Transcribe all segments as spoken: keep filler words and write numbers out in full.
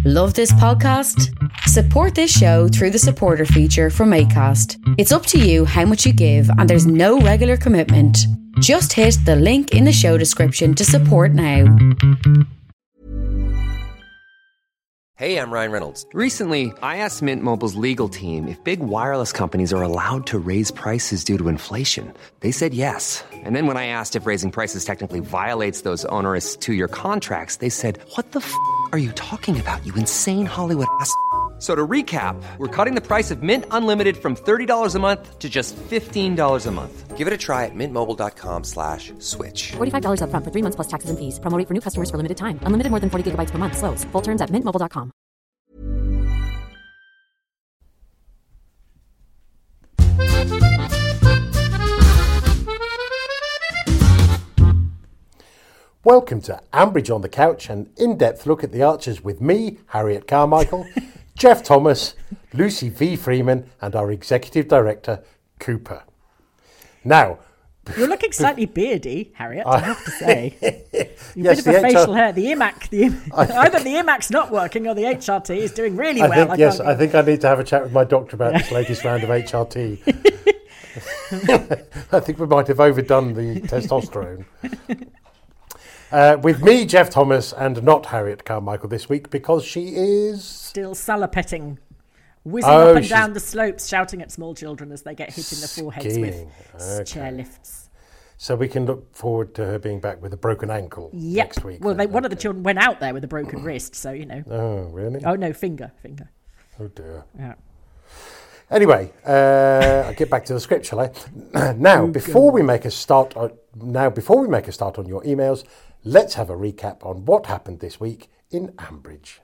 Love this podcast? Support this show through the supporter feature from Acast. It's up to you how much you give and there's no regular commitment. Just hit the link in the show description to support now. Hey, I'm Ryan Reynolds. Recently, I asked Mint Mobile's legal team if big wireless companies are allowed to raise prices due to inflation. They said yes. And then when I asked if raising prices technically violates those onerous two-year contracts, they said, what the f*** are you talking about, you insane Hollywood ass f- So to recap, we're cutting the price of Mint Unlimited from thirty dollars a month to just fifteen dollars a month. Give it a try at mintmobile.com slash switch. forty-five dollars up front for three months plus taxes and fees. Promo rate for new customers for limited time. Unlimited more than forty gigabytes per month. Slows full terms at mint mobile dot com. Welcome to Ambridge on the Couch, an in-depth look at the Archers with me, Harriet Carmichael, Jeff Thomas, Lucy V. Freeman, and our Executive Director, Cooper. Now, you're looking slightly beardy, Harriet, I have to say. You've yes, a bit of a H R... facial hair. The I M A C, the, think... either the I M A C's not working or the H R T is doing really I well. Think, I yes, can't... I think I need to have a chat with my doctor about this latest round of H R T. I think we might have overdone the testosterone. Uh, with me, Jeff Thomas, and not Harriet Carmichael this week because she is... Still salopetting, whizzing oh, up and she's... down the slopes, shouting at small children as they get hit in the foreheads with okay. chairlifts. So we can look forward to her being back with a broken ankle yep. next week. Well, they, one okay. of the children went out there with a broken wrist, so, you know. Oh, really? Oh, no, finger, finger. Oh, dear. Yeah. Anyway, uh, I'll get back to the script, shall I? now, before we make a start on, now, before we make a start on your emails, let's have a recap on what happened this week in Ambridge.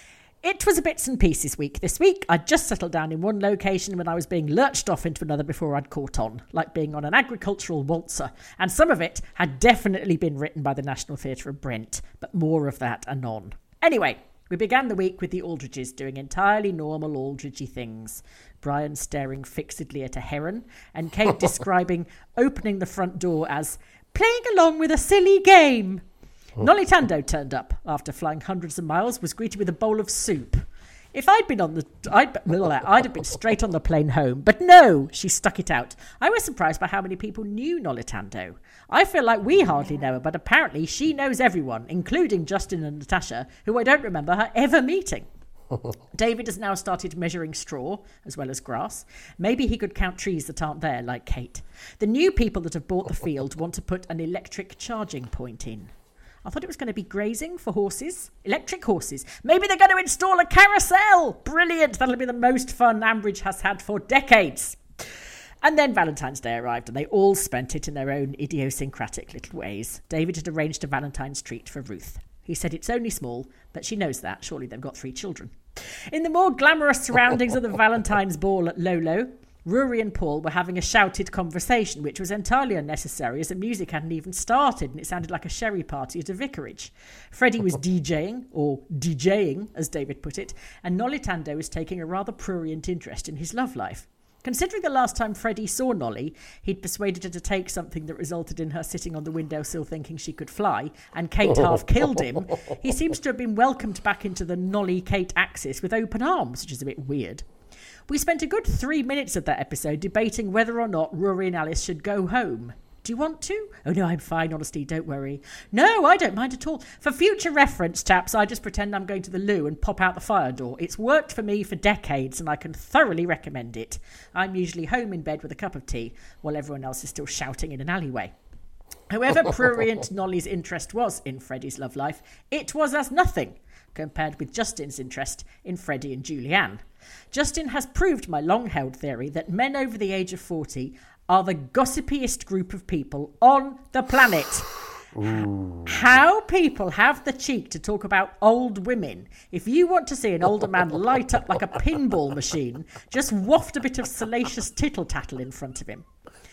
It was a bits and pieces week this week. I'd just settled down in one location when I was being lurched off into another before I'd caught on, like being on an agricultural waltzer. And some of it had definitely been written by the National Theatre of Brent, but more of that anon. Anyway, we began the week with the Aldridges doing entirely normal Aldridgey things. Brian staring fixedly at a heron, and Kate describing opening the front door as playing along with a silly game. Nolly Tando turned up after flying hundreds of miles, was greeted with a bowl of soup. If I'd been on the, I'd, I'd have been straight on the plane home, but no, she stuck it out. I was surprised by how many people knew Nolly Tando. I feel like we hardly know her, but apparently she knows everyone, including Justin and Natasha, who I don't remember her ever meeting. David has now started measuring straw as well as grass. Maybe he could count trees that aren't there, like Kate. The new people that have bought the field want to put an electric charging point in. I thought it was going to be grazing for horses. Electric horses. Maybe they're going to install a carousel. Brilliant. That'll be the most fun Ambridge has had for decades. And then Valentine's Day arrived and they all spent it in their own idiosyncratic little ways. David had arranged a Valentine's treat for Ruth. He said it's only small, but she knows that. Surely they've got three children. In the more glamorous surroundings of the Valentine's ball at Lolo, Rory and Paul were having a shouted conversation, which was entirely unnecessary as the music hadn't even started and it sounded like a sherry party at a vicarage. Freddie was DJing, or DJing, as David put it, and Nolly Tando was taking a rather prurient interest in his love life. Considering the last time Freddie saw Nolly, he'd persuaded her to take something that resulted in her sitting on the windowsill thinking she could fly, and Kate half killed him, he seems to have been welcomed back into the Nolly-Kate axis with open arms, which is a bit weird. We spent a good three minutes of that episode debating whether or not Rory and Alice should go home. Do you want to? Oh, no, I'm fine, honestly, don't worry. No, I don't mind at all. For future reference, chaps, I just pretend I'm going to the loo and pop out the fire door. It's worked for me for decades and I can thoroughly recommend it. I'm usually home in bed with a cup of tea while everyone else is still shouting in an alleyway. However prurient Nolly's interest was in Freddie's love life, it was as nothing compared with Justin's interest in Freddie and Julianne. Justin has proved my long-held theory that men over the age of forty are the gossipiest group of people on the planet. Ooh. How people have the cheek to talk about old women. If you want to see an older man light up like a pinball machine, just waft a bit of salacious tittle-tattle in front of him.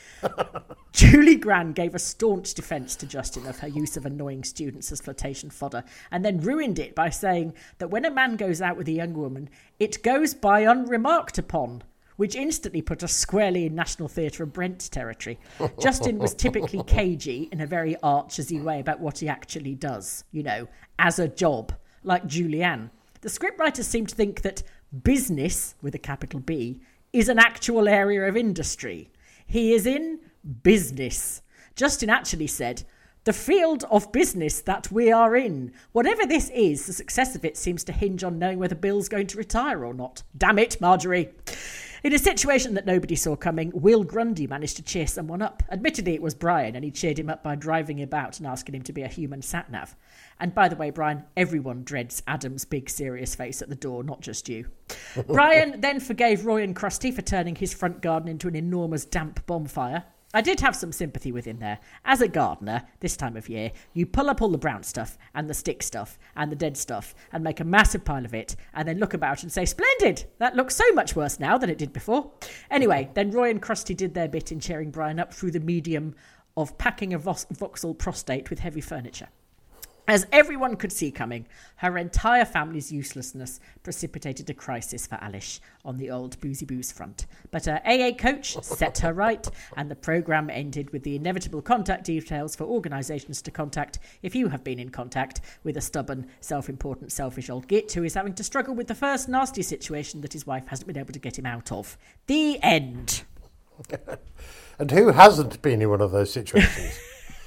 Julie Gran gave a staunch defence to Justin of her use of annoying students as flirtation fodder, and then ruined it by saying that when a man goes out with a young woman, it goes by unremarked upon, which instantly put us squarely in National Theatre of Brent territory. Justin was typically cagey in a very archersy way about what he actually does, you know, as a job, like Julianne. The scriptwriters seem to think that business, with a capital B, is an actual area of industry. He is in business. Justin actually said, "The field of business that we are in. Whatever this is, the success of it seems to hinge on knowing whether Bill's going to retire or not. Damn it, Marjorie." In a situation that nobody saw coming, Will Grundy managed to cheer someone up. Admittedly, it was Brian, and he cheered him up by driving him about and asking him to be a human sat-nav. And by the way, Brian, everyone dreads Adam's big serious face at the door, not just you. Brian then forgave Roy and Krusty for turning his front garden into an enormous damp bonfire. I did have some sympathy with him there. As a gardener, this time of year, you pull up all the brown stuff and the stick stuff and the dead stuff and make a massive pile of it and then look about and say, "Splendid! That looks so much worse now than it did before." Anyway, then Roy and Krusty did their bit in cheering Brian up through the medium of packing a Vos- Vauxhall prostate with heavy furniture. As everyone could see coming, her entire family's uselessness precipitated a crisis for Alice on the old boozy booze front. But her A A coach set her right, and the programme ended with the inevitable contact details for organisations to contact if you have been in contact with a stubborn, self-important, selfish old git who is having to struggle with the first nasty situation that his wife hasn't been able to get him out of. The end. And who hasn't been in one of those situations?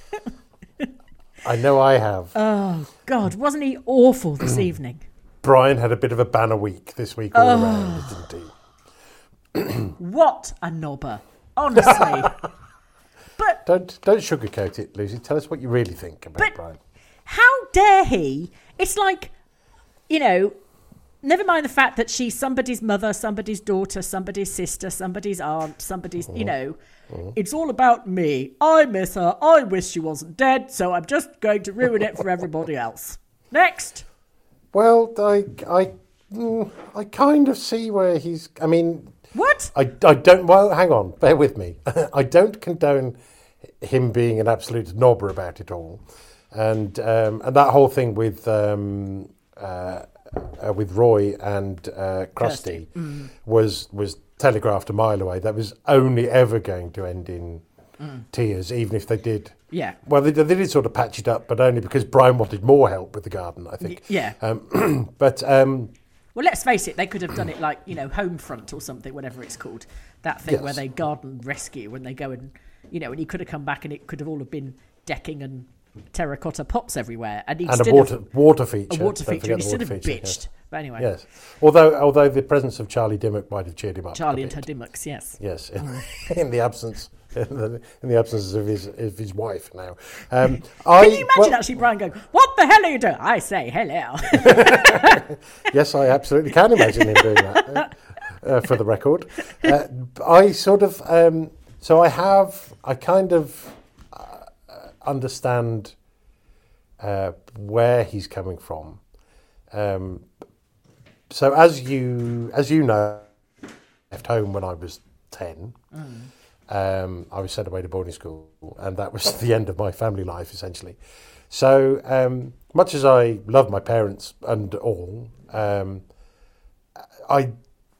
I know I have. Oh, God, wasn't he awful this evening? Brian had a bit of a banner week this week all oh. around, didn't he? What a knobber, honestly. But Don't don't sugarcoat it, Lucy. Tell us what you really think about but Brian. How dare he? It's like, you know, never mind the fact that she's somebody's mother, somebody's daughter, somebody's sister, somebody's aunt, somebody's, you know... Mm. It's all about me. I miss her. I wish she wasn't dead, so I'm just going to ruin it for everybody else. Next. Well, I, I, mm, I kind of see where he's... I mean... What? I, I don't... Well, hang on. Bear with me. I don't condone him being an absolute knobber about it all. And um, and that whole thing with um, uh, uh, with Roy and uh, Krusty mm. was was... telegraphed a mile away. That was only ever going to end in mm. tears, even if they did. Yeah. Well, they, they did sort of patch it up, but only because Brian wanted more help with the garden, I think. Yeah. Um, but um, well, let's face it, they could have done it like, you know, Homefront or something, whatever it's called. That thing yes. where they garden rescue when they go and, you know, and he could have come back and it could have all have been decking and terracotta pots everywhere, and, and a water have, water feature. A water feature. And he should have feature, bitched. Yes. But anyway. Yes. Although although the presence of Charlie Dimmock might have cheered him up. Charlie and her Dimmocks, yes. Yes. In, in the absence in the, in the absence of his of his wife now. Um, I, Can you imagine well, actually Brian going, "What the hell are you doing?" I say, "Hello." Yes, I absolutely can imagine him doing that. Uh, uh, for the record, uh, I sort of um, so I have I kind of uh, understand. Uh, where he's coming from. Um, so as you as you know, I left home when I was ten. Mm. Um, I was sent away to boarding school, and that was the end of my family life, essentially. So um, much as I love my parents and all, um, I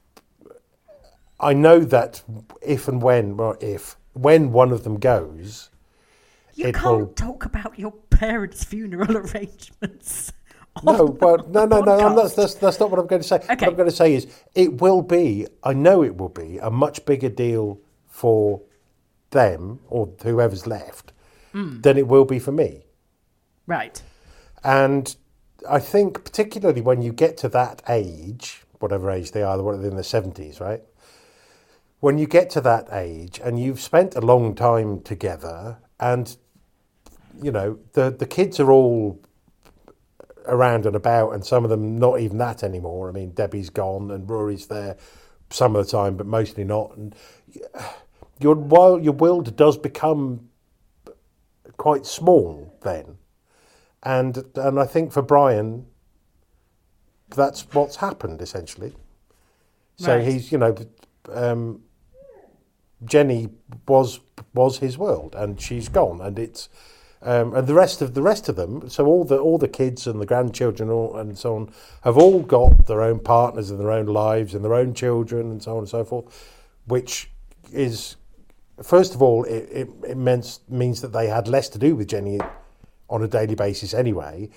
I know that if and when, well, if when one of them goes. You it can't will... talk about your parents' funeral arrangements. No, well, no, no, no. I'm not, that's that's not what I'm going to say. Okay. What I'm going to say is, it will be. I know it will be a much bigger deal for them or whoever's left mm. than it will be for me. Right. And I think, particularly when you get to that age, whatever age they are, they're in their seventies, right? When you get to that age and you've spent a long time together. And, you know, the, the kids are all around and about, and some of them not even that anymore. I mean, Debbie's gone and Rory's there some of the time, but mostly not. And your while your world does become quite small then. And and I think for Brian, that's what's happened, essentially. So right. he's, you know... Um, Jenny was was his world, and she's gone, and it's um, and the rest of the rest of them. So all the all the kids and the grandchildren all, and so on have all got their own partners and their own lives and their own children and so on and so forth, which is first of all it it, it means means that they had less to do with Jenny on a daily basis anyway,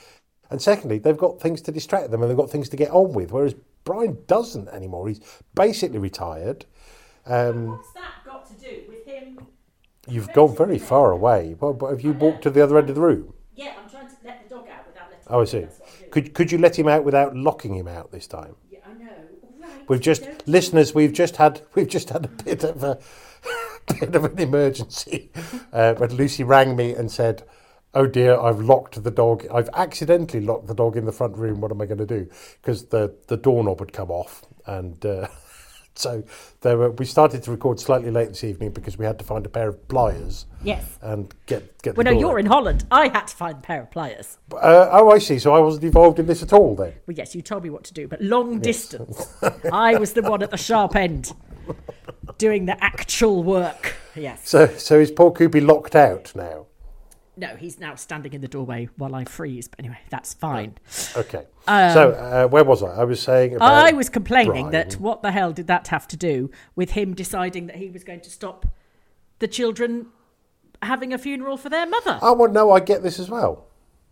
And secondly, they've got things to distract them and they've got things to get on with, whereas Brian doesn't anymore. He's basically retired. Um, What's that got to do with him? you've gone very far away. Well, but have you walked to the other end of the room? Yeah, I'm trying to let the dog out without letting Oh, I him. see. That's what I'm doing. Could could you let him out without locking him out this time? Yeah, I know. All right, We've just don't- listeners. We've just had we've just had a bit of a bit of an emergency. Uh, but Lucy rang me and said, "Oh dear, I've locked the dog. I've accidentally locked the dog in the front room. What am I going to do?" Because the the doorknob had come off, and uh, so there were, we started to record slightly late this evening because we had to find a pair of pliers. Yes. And get get. Well, the no, door you're open. in Holland. I had to find a pair of pliers. Uh, oh, I see. So I wasn't involved in this at all then. Well, yes, you told me what to do, but long distance. I was the one at the sharp end doing the actual work. Yes. So so is Paul Coopy locked out now? No, he's now standing in the doorway while I freeze. But anyway, that's fine. Okay. so uh, where was I? I was saying about Um, I was complaining Brian. that what the hell did that have to do with him deciding that he was going to stop the children having a funeral for their mother? Oh, well, no, I get this as well.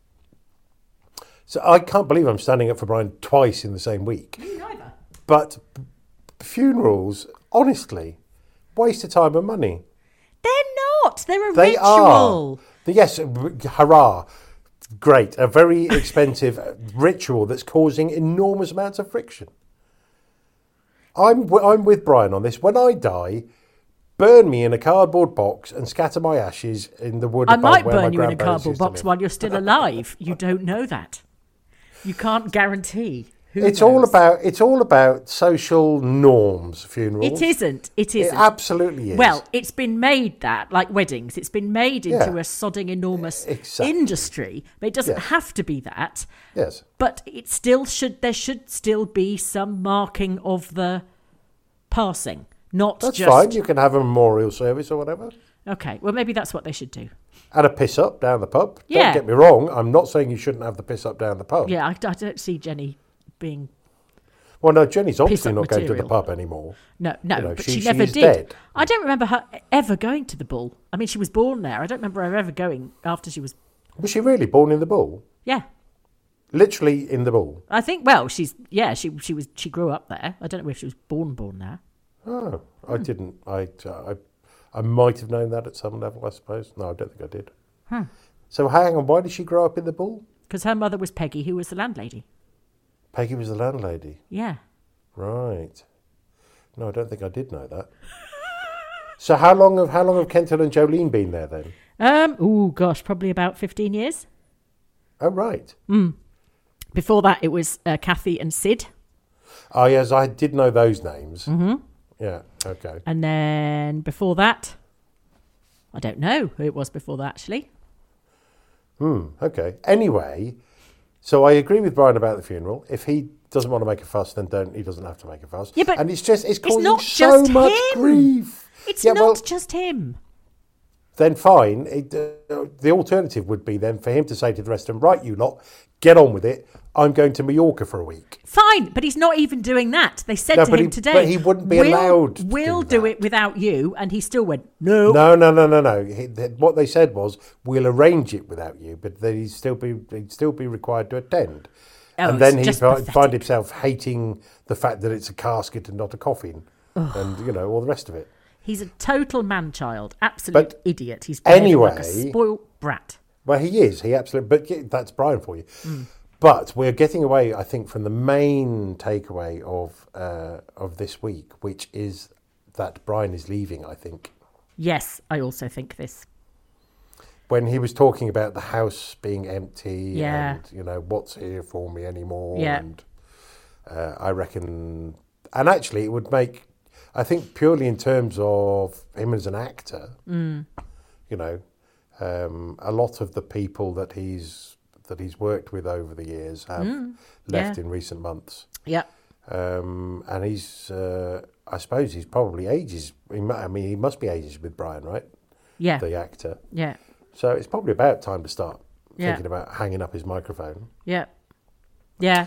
So I can't believe I'm standing up for Brian twice in the same week. Me neither. But b- funerals, honestly, waste of time and money. They're not. They're a They ritual. are. Yes, hurrah. Great. A very expensive ritual that's causing enormous amounts of friction. I'm, w- I'm with Brian on this. When I die, burn me in a cardboard box and scatter my ashes in the wood I above might where my burn you in a grandparents cardboard used to box live. while you're still alive. You don't know that. You can't guarantee. Who It's all knows? about it's all about social norms. Funerals. It isn't. It isn't. It absolutely is. Well, it's been made that, like weddings, it's been made into Yeah. a sodding enormous Exactly. industry. But it doesn't Yes. have to be that. yes, But it still should. There should still be some marking of the passing, not that's just. fine. You can have a memorial service or whatever, Okay, well maybe that's what they should do. and a piss up down the pub. Yeah. Don't get me wrong. I'm not saying you shouldn't have the piss up down the pub. Yeah, I, I don't see Jenny being. Well, no, Jenny's obviously up not going to the material. pub anymore. No, no, You know, but she- she, she never is did. dead. I don't remember her ever going to the Bull. I mean, she was born there. I don't remember her ever going after she was. Was she really born in the Bull? Yeah, Literally in the Bull. I think. Well, she's yeah. She she was she grew up there. I don't know if she was born born there. Oh, I didn't. I, I, I might have known that at some level, I suppose. No, I don't think I did. Hmm. So hang on, why did she grow up in the Bull? Because her mother was Peggy, who was the landlady. Peggy was the landlady. Yeah. Right. No, I don't think I did know that. So how long have how long have Kentil and Jolene been there then? Um. Oh gosh, probably about fifteen years. Oh right. Before that, it was uh, Kathy and Sid, Oh yes, I did know those names. Mm-hmm. Yeah. Okay. and then before that, I don't know who it was before that actually. Hmm. Okay. Anyway, so I agree with Brian about the funeral. If he doesn't want to make a fuss, then don't. He doesn't have to make a fuss. Yeah, but and it's just it's it's causing not so just much him. grief. It's yeah, not well, just him. then fine. It, uh, the alternative would be then for him to say to the rest of them, right, you lot, get on with it. I'm going to Mallorca for a week. Fine, but he's not even doing that. They said No, to but him he- today, but he wouldn't be we'll, allowed to We'll do do, that." it without you, and he still went no. No, no, no, no, no. He, th- what they said was, we'll arrange it without you, but then he'd still be he'd still be required to attend. Oh, and then it's he'd just fi- pathetic. find himself hating the fact that it's a casket and not a coffin, and you know all the rest of it. He's a total man-child, absolute But idiot. He's behaving like a anyway- spoilt brat. Well, he is. He absolutely. But yeah, that's Brian for you. Mm. But we're getting away, I think, from the main takeaway of uh, of this week, which is that Brian is leaving. I think Yes, I also think this. when he was talking about the house being empty, Yeah. and you know what's here for me anymore, Yeah. and uh, I reckon, and actually, it would make, I think, purely in terms of him as an actor, Mm. you know, um, a lot of the people that he's that he's worked with over the years have left yeah. in recent months. Yeah. Um, and he's, uh, I suppose he's probably ages, he mu- I mean, he must be ages with Brian, right? Yeah. The actor. Yeah. So it's probably about time to start Yeah. thinking about hanging up his microphone. Yeah. Yeah.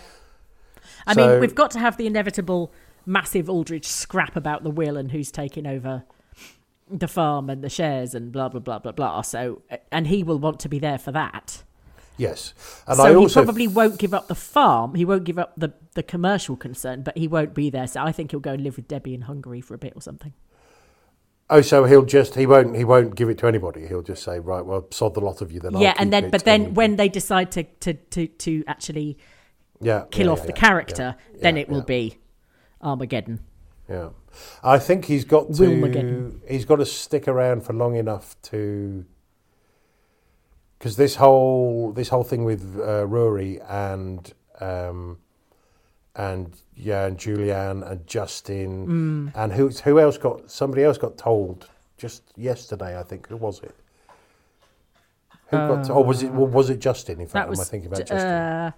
I So- mean, we've got to have the inevitable massive Aldridge scrap about the will and who's taking over the farm and the shares and blah, blah, blah, blah, blah. So, and he will want to be there for that. Yes. And so I he also probably won't give up the farm. He won't give up the, the commercial concern, but he won't be there. So I think he'll go and live with Debbie in Hungary for a bit or something. Oh, so he'll just he won't he won't give it to anybody. He'll just say, right, well, sod the lot of you. Then yeah, I'll and keep then it but then and- when they decide to to to, to actually yeah, kill yeah, off yeah, the yeah, character, yeah, then yeah, it will yeah. be Armageddon. Yeah, I think he's got to Wilmageddon. he's got to stick around for long enough to because this whole this whole thing with uh, Rory and um, and yeah and Julianne and Justin Mm. and who who else got somebody else got told just yesterday, I think. Who was it? Who got to, or was it well, was it Justin? In fact, That was am I thinking about Justin? Uh,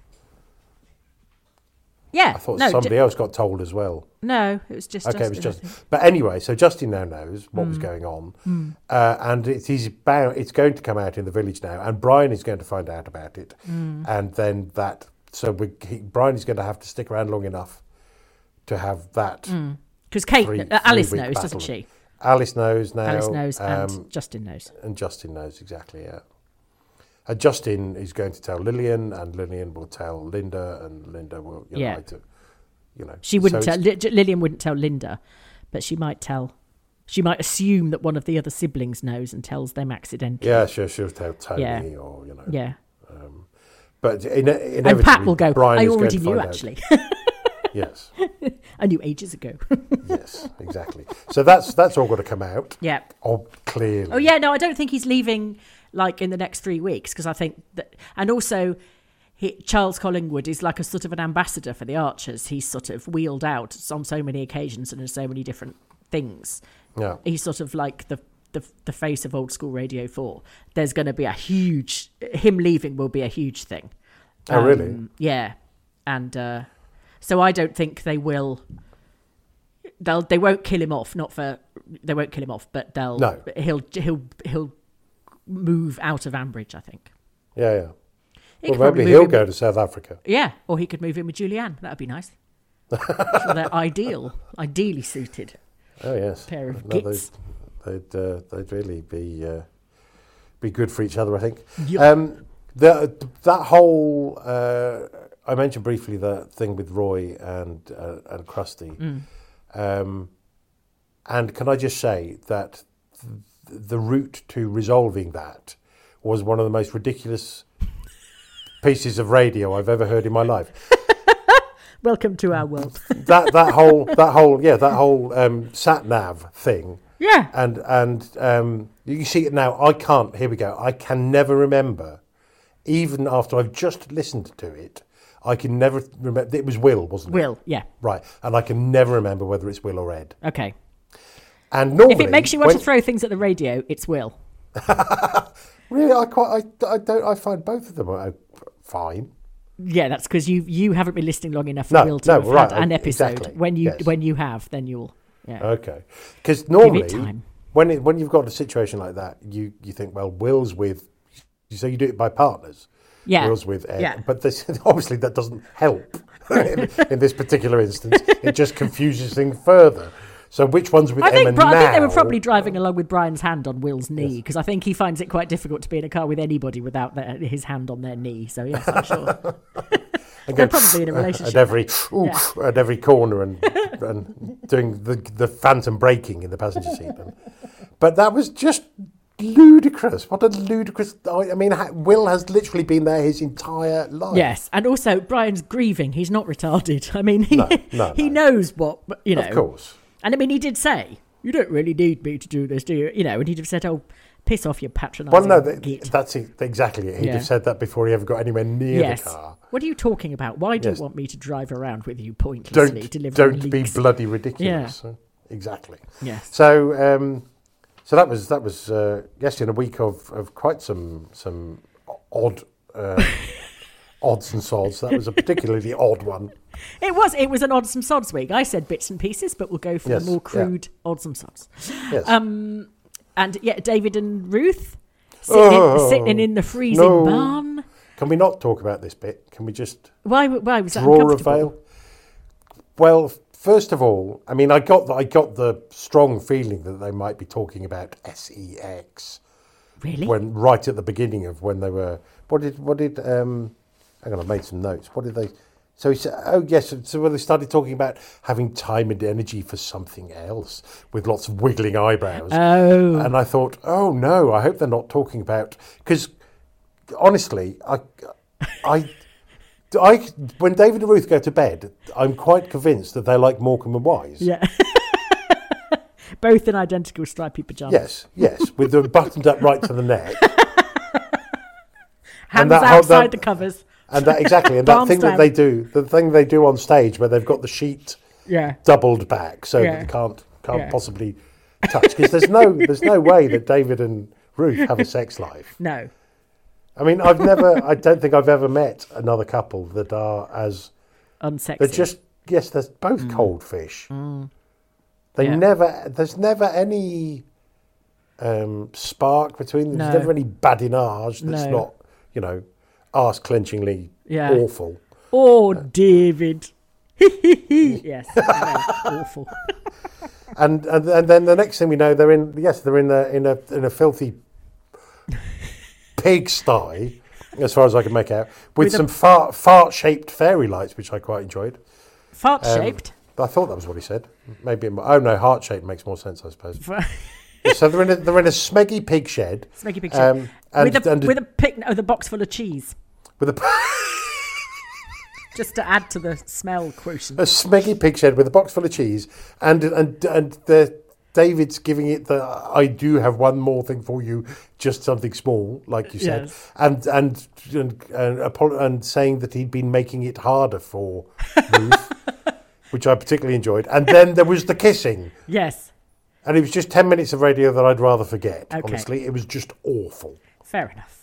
yeah, I thought no, somebody Ju- else got told as well. no, it was just Okay, Justin, it was I Justin. think. But anyway, so Justin now knows what Mm. was going on, uh, and it is bound. It's going to come out in the village now, and Brian is going to find out about it, Mm. and then that. So we, he, Brian is going to have to stick around long enough to have that. Because Kate, three- uh, Alice three-week knows, battle. doesn't she? Alice knows now. Alice knows, um, and Justin knows. and Justin knows exactly. Yeah. And Justin is going to tell Lillian, and Lillian will tell Linda, and Linda will you know, Yeah. like to, you know. She wouldn't so tell it's- Li- Lillian wouldn't tell Linda, but she might tell. She might assume that one of the other siblings knows and tells them accidentally. Yeah, sure, she'll tell Tony, Yeah. or you know. Yeah. But in, And Pat will go, Brian I is going already to knew, find out." actually. Yes, I knew ages ago. yes, exactly. So that's that's all got to come out. Yeah. Oh, clearly. Oh, yeah, no, I don't think he's leaving, like, in the next three weeks, because I think that... And also, he, Charles Collingwood is like a sort of an ambassador for the Archers. He's sort of wheeled out on so many occasions and in so many different things. Yeah. He's sort of like the the, the face of Old School Radio four. There's going to be a huge... Him leaving will be a huge thing. Oh, really? Yeah. And uh, so I don't think they will... They'll they won't kill him off. Not for they won't kill him off, but they'll No. he'll he'll he'll move out of Ambridge. I think. Yeah, yeah. He Well, could probably maybe move he'll in go with- to South Africa. Yeah, or he could move in with Julianne. That'd be nice. So they're ideal, ideally suited Oh, yes. pair of No, gits. they'd they'd, uh, they'd really be uh, be good for each other, I think. Yep. Um, the that whole uh, I mentioned briefly the thing with Roy and uh, and Krusty, Mm. um, and can I just say that th- the route to resolving that was one of the most ridiculous pieces of radio I've ever heard in my life. Welcome to our world. that that whole that whole yeah that whole um, sat nav thing. Yeah. And and um, you see it now. I can't. Here we go. I can never remember, even after I've just listened to it. I can never remember. It was Will, wasn't it? Will, yeah. Right. And I can never remember whether it's Will or Ed. Okay. And normally, If it makes you want when- to throw things at the radio, it's Will. really, I quite. I, I don't. I find both of them are fine. Yeah, that's because you you haven't been listening long enough for No, Will to no, have right, had an episode. exactly, When you yes. when you have, then you'll yeah. Okay. Because normally, time. when it, when you've got a situation like that, you you think, well, Will's with. So you do it by partners. Yeah. Will's with Ed. Yeah. But this, obviously that doesn't help in, in this particular instance. It just confuses things further. So which one's with I think, Emma Bri- now? I think they were probably driving along with Brian's hand on Will's knee because I think he finds it quite difficult to be in a car with anybody without their, his hand on their knee. So yes, I'm sure And they're go, probably in a relationship. at every ooh, at every corner and and doing the the phantom braking in the passenger seat. But that was just ludicrous. What a ludicrous! I mean, ha- Will has literally been there his entire life. Yes, and also Brian's grieving. He's not retarded. I mean, he No, no, he no. knows what you know. Of course. And I mean, he did say, "You don't really need me to do this, do you?" You know, and he'd have said, "Oh, piss off, you patronising Well, no, th- git." that's it, exactly it. He'd Yeah. have said that before he ever got anywhere near Yes. the car. What are you talking about? Why do Yes. you want me to drive around with you pointlessly, Don't delivering don't be leaks? bloody ridiculous. Uh, Exactly. Yes. So um, so that was that was uh, yes, in a week of, of quite some some odd uh, odds and sods. That was a particularly odd one. It was. It was an odds and sods week. I said bits and pieces, but we'll go for Yes, the more yeah. crude odds and sods. Yes. Um, and yeah, David and Ruth sitting, Oh, in, sitting in the freezing no. barn. Can we not talk about this bit? Can we just Why? Why was that draw a uncomfortable? veil? Well, first of all, I mean, I got the, I got the strong feeling that they might be talking about S E X, Really? When right at the beginning of when they were, what did what did? Um, hang on, I made some notes. What did they? So he said, oh yes. So when they started talking about having time and energy for something else, with lots of wiggling eyebrows. Oh. And I thought, oh no, I hope they're not talking about, because honestly, I, I. I, when David and Ruth go to bed, I'm quite convinced that they're like Morecambe and Wise. Yeah. Both in identical stripy pyjamas. Yes, yes, with them buttoned up right to the neck. Hands that, outside that, the covers. And that, exactly, and that Palms thing down. that they do, the thing they do on stage where they've got the sheet Yeah. doubled back so Yeah. that they can't can't Yeah. possibly touch. Because there's no there's no way that David and Ruth have a sex life. No. I mean, I've never, I don't think I've ever met another couple that are as, Unsexy. they're just, yes, they're both Mm. cold fish. Mm. They Yeah. never, there's never any um, spark between them. No. There's never any badinage that's No. not, you know, arse-clenchingly Yeah. awful. Oh, David. Yes, I know, awful. And, and and then the next thing we know, they're in, yes, they're in a in a in a filthy pigsty, as far as I can make out, with, With a- some fart fart shaped fairy lights, which I quite enjoyed. Fart Um, shaped. I thought that was what he said. Maybe it, mi- oh no, heart shaped makes more sense, I suppose. So they're in a they're in a smeggy pig shed. Smeggy pig shed. Um, and, with a and with a pic with a box full of cheese, with a just to add to the smell quotient. a smeggy pig shed with a box full of cheese, and and and the David's giving it the I do have one more thing for you, just something small, like you said, Yes. and and and and, apo- and saying that he'd been making it harder for Ruth, which I particularly enjoyed. And then there was the kissing, Yes, and it was just ten minutes of radio that I'd rather forget. Okay. Honestly, it was just awful. fair enough.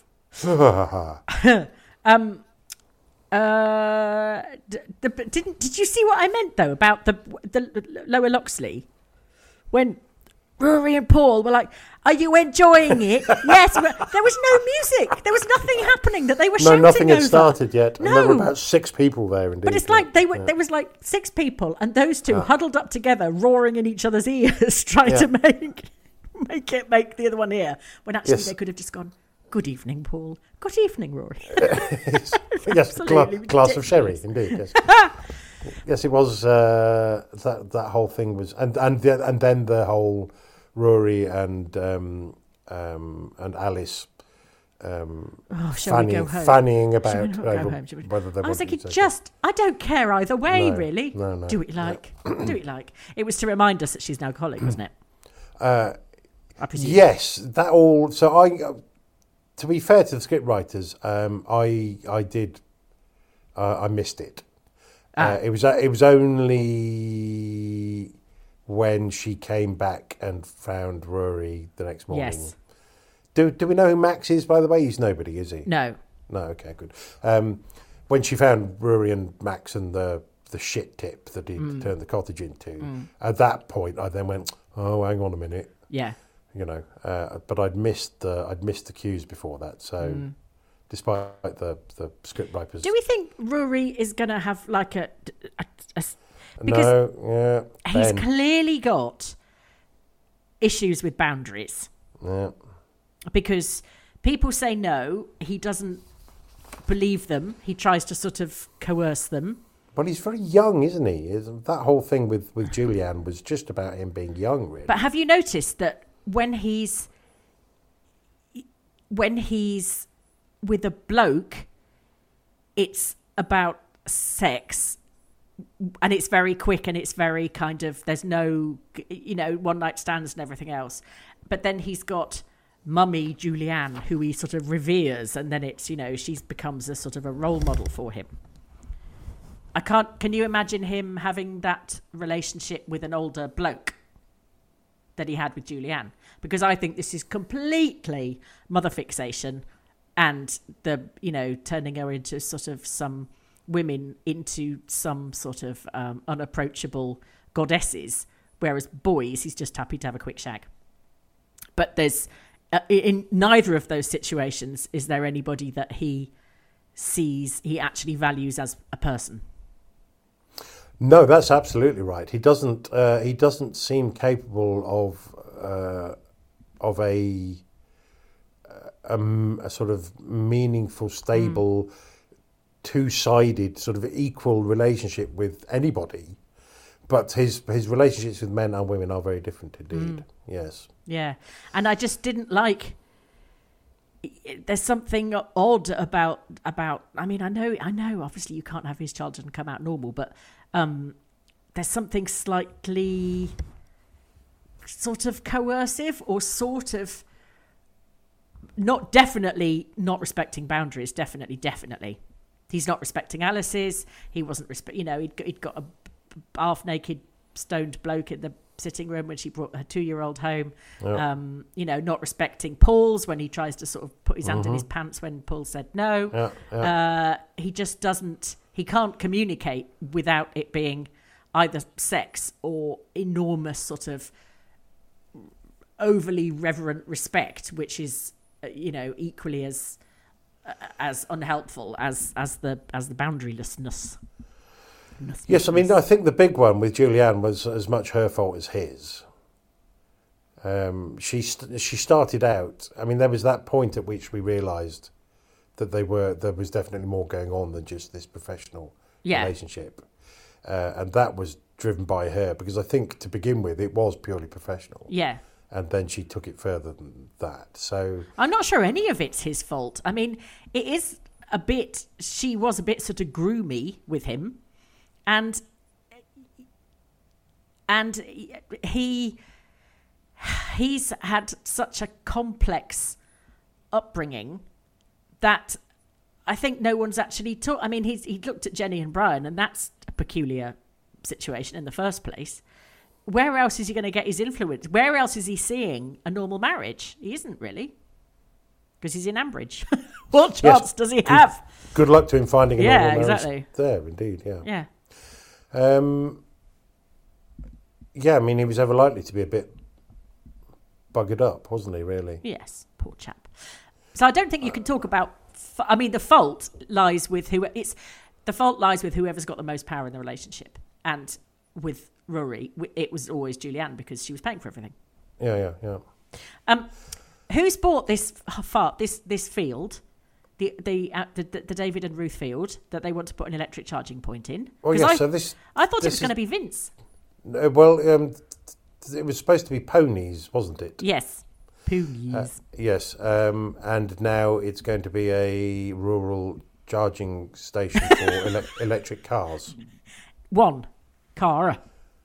um, uh, d- the, but didn't did you see what I meant though about the the Lower Loxley when Rory and Paul were like, "Are you enjoying it?" Yes. There was no music. There was nothing happening that they were No, shouting nothing had over. started yet. And there were No. about six people there, indeed. But it's like they were. There was like six people, and those two huddled up together, roaring in each other's ears, trying Yeah. to make make it make the other one hear. When actually Yes. they could have just gone, "Good evening, Paul. Good evening, Rory." yes, Absolutely gla- glass of sherry, ridiculous. indeed. Yes, yes, it was. Uh, that that whole thing was, and and the, and then the whole Rory and um, um, and Alice. Um, Oh, shall we go fannying, home? fannying Shall about we not go over home? Shall we- whether they I was wanted thinking, to take just I don't care either way, No, really. no, no, Do what you no. like. Do what you like. It was to remind us that she's an alcoholic, wasn't it? Uh, I presume. yes, that all. So I, uh, to be fair to the script writers, um, I I did, uh, I missed it. Ah. Uh, it was it was only when she came back and found Rory the next morning. Yes. Do do we know who Max is, by the way? He's nobody, is he? No. No, okay, good. Um, when she found Rory and Max and the the shit tip that he'd Mm. turned the cottage into, at that point I then went, oh, hang on a minute, Yeah. you know. Uh, but I'd missed the I'd missed the cues before that. So, despite the the script writers, Mm. Do we think Rory is going to have like a, a, a because no, yeah, he's Ben, clearly got issues with boundaries yeah. because people say no, he doesn't believe them. He tries to sort of coerce them. Well, he's very young, isn't he? Is- That whole thing with, with Julianne was just about him being young, really. But have you noticed that when he's when he's with a bloke, it's about sex, and it's very quick and it's very kind of there's no you know one night stands and everything else. But then he's got mummy Julianne, who he sort of reveres, and then it's you know she's becomes a sort of a role model for him. I can't. Can you imagine him having that relationship with an older bloke that he had with Julianne? Because I think this is completely mother fixation, and the you know turning her into sort of some women into some sort of um, unapproachable goddesses, whereas boys he's just happy to have a quick shag. But there's uh, in neither of those situations is there anybody that he sees he actually values as a person. No, that's absolutely right. He doesn't. Uh, he doesn't seem capable of uh, of a um, a sort of meaningful, stable, mm. two-sided, sort of equal relationship with anybody. But his his relationships with men and women are very different indeed. Mm. Yes. Yeah, and I just didn't like. There's something odd about about. I mean, I know, I know. Obviously, you can't have his children come out normal, but um, there's something slightly sort of coercive, or sort of not definitely not respecting boundaries. Definitely, definitely, he's not respecting Alice's. He wasn't respect. You know, he'd he'd got a half naked, stoned bloke in the sitting room when she brought her two-year-old home. Yep. Um, you know, not respecting Paul's when he tries to sort of put his hand mm-hmm. in his pants when Paul said no. Yep, yep. Uh, he just doesn't, he can't communicate without it being either sex or enormous sort of overly reverent respect, which is, uh, you know, equally as uh, as unhelpful as as the as the boundarylessness. Yes, I mean, I think the big one with Julianne was as much her fault as his. Um, she st- she started out. I mean, there was that point at which we realised that they were there was definitely more going on than just this professional yeah. relationship, uh, and that was driven by her, because I think to begin with it was purely professional. Yeah. And then she took it further than that. So I'm not sure any of it's his fault. I mean, it is a bit. She was a bit sort of groomy with him. And and he he's had such a complex upbringing that I think no one's actually taught. I mean, he's he looked at Jenny and Brian, and that's a peculiar situation in the first place. Where else is he going to get his influence? Where else is he seeing a normal marriage? He isn't really, because he's in Ambridge. What chance yes, does he good, have? Good luck to him finding a yeah, normal marriage exactly. there, indeed, yeah. Yeah. Um, yeah, I mean, he was ever likely to be a bit buggered up, wasn't he, really? Yes, poor chap. So I don't think you can talk about... F- I mean, the fault lies with who... It's the fault lies with whoever's got the most power in the relationship. And with Rory, it was always Julianne, because she was paying for everything. Yeah, yeah, yeah. Um, who's bought this far, this this field... The the, uh, the the David and Ruth field that they want to put an electric charging point in? Oh yes, I, so this I thought this it was going to be Vince. Uh, well, um, it was supposed to be ponies, wasn't it? Yes, ponies. Uh, yes, um, and now it's going to be a rural charging station for ele- electric cars. One car.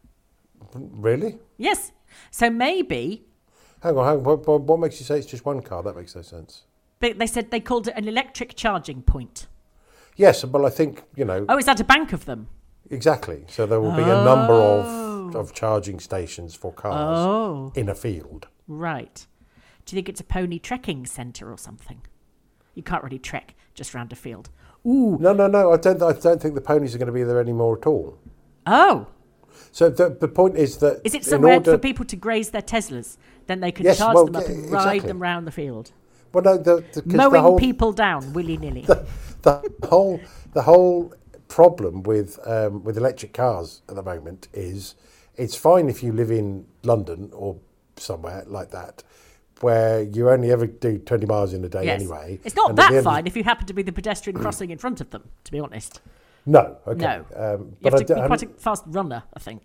Really? Yes. So maybe. Hang on, hang on. What, what, what makes you say it's just one car? That makes no sense. But they said they called it an electric charging point. Yes, but I think, you know... Oh, is that a bank of them? Exactly. So there will be oh. a number of, of charging stations for cars oh. in a field. Right. Do you think it's a pony trekking centre or something? You can't really trek just round a field. Ooh. No, no, no. I don't I don't think the ponies are going to be there anymore at all. Oh. So the, the point is that... Is it somewhere order... for people to graze their Teslas? Then they can yes, charge well, them up yeah, and ride exactly. them round the field. Well, no, the, the, Mowing the whole, people down willy-nilly. The, the whole the whole problem with um, with electric cars at the moment is it's fine if you live in London or somewhere like that, where you only ever do twenty miles in a day yes. anyway. It's not that fine if you happen to be the pedestrian crossing in front of them, to be honest. No, okay. No. Um, you but have to I, be quite a fast runner, I think.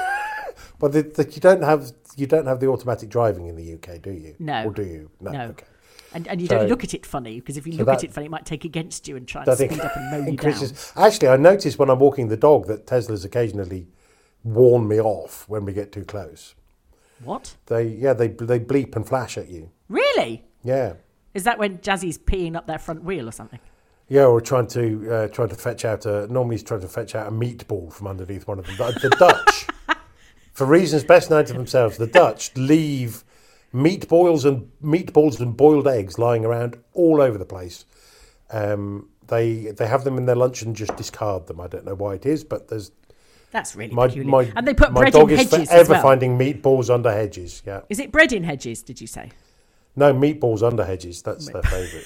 But the, the, you don't have you don't have the automatic driving in the U K, do you? No. Or do you? No. no. Okay. And and you so, don't look at it funny, because if you so look that, at it funny, it might take against you and try and speed up and mow you down. Actually, I notice when I'm walking the dog that Teslas occasionally warn me off when we get too close. What? They yeah they they bleep and flash at you. Really? Yeah. Is that when Jazzy's peeing up their front wheel or something? Yeah, or trying to uh, trying to fetch out a normally he's trying to fetch out a meatball from underneath one of them. The, the Dutch, for reasons best known to themselves, the Dutch leave meatballs and meatballs and boiled eggs lying around all over the place. Um, they they have them in their lunch and just discard them. I don't know why it is, but there's that's really my, peculiar. My, and they put my bread dog in is hedges forever as well. finding meatballs under hedges. Yeah. Is it bread in hedges? Did you say? No, meatballs under hedges. That's their favourite.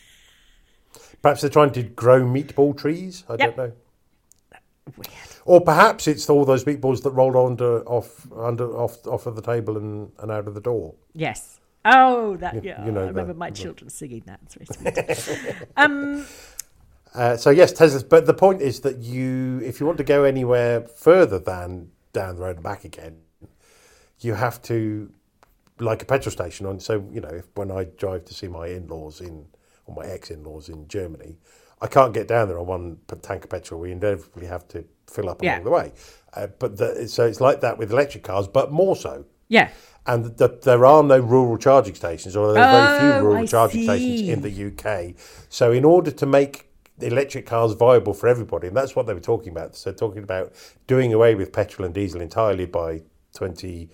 Perhaps they're trying to grow meatball trees. I yep. don't know. Weird. Or perhaps it's all those meatballs that rolled onto off under off off of the table and, and out of the door. Yes. Oh, that, You- yeah. you know I remember the- my the- children singing that. It's very sweet. um, Uh, so yes, Teslas. But the point is that you, if you want to go anywhere further than down the road and back again, you have to, like a petrol station. On so you know, if, when I drive to see my in-laws in, or my ex-in-laws in Germany, I can't get down there on one p- tank of petrol. We inevitably have to fill up Yeah. along the way. Uh, but the, so it's like that with electric cars, but more so. yeah. And the, there are no rural charging stations, or there are very Oh, few rural I charging see. stations in the U K. So in order to make electric cars viable for everybody, and that's what they were talking about. So talking about doing away with petrol and diesel entirely by twenty,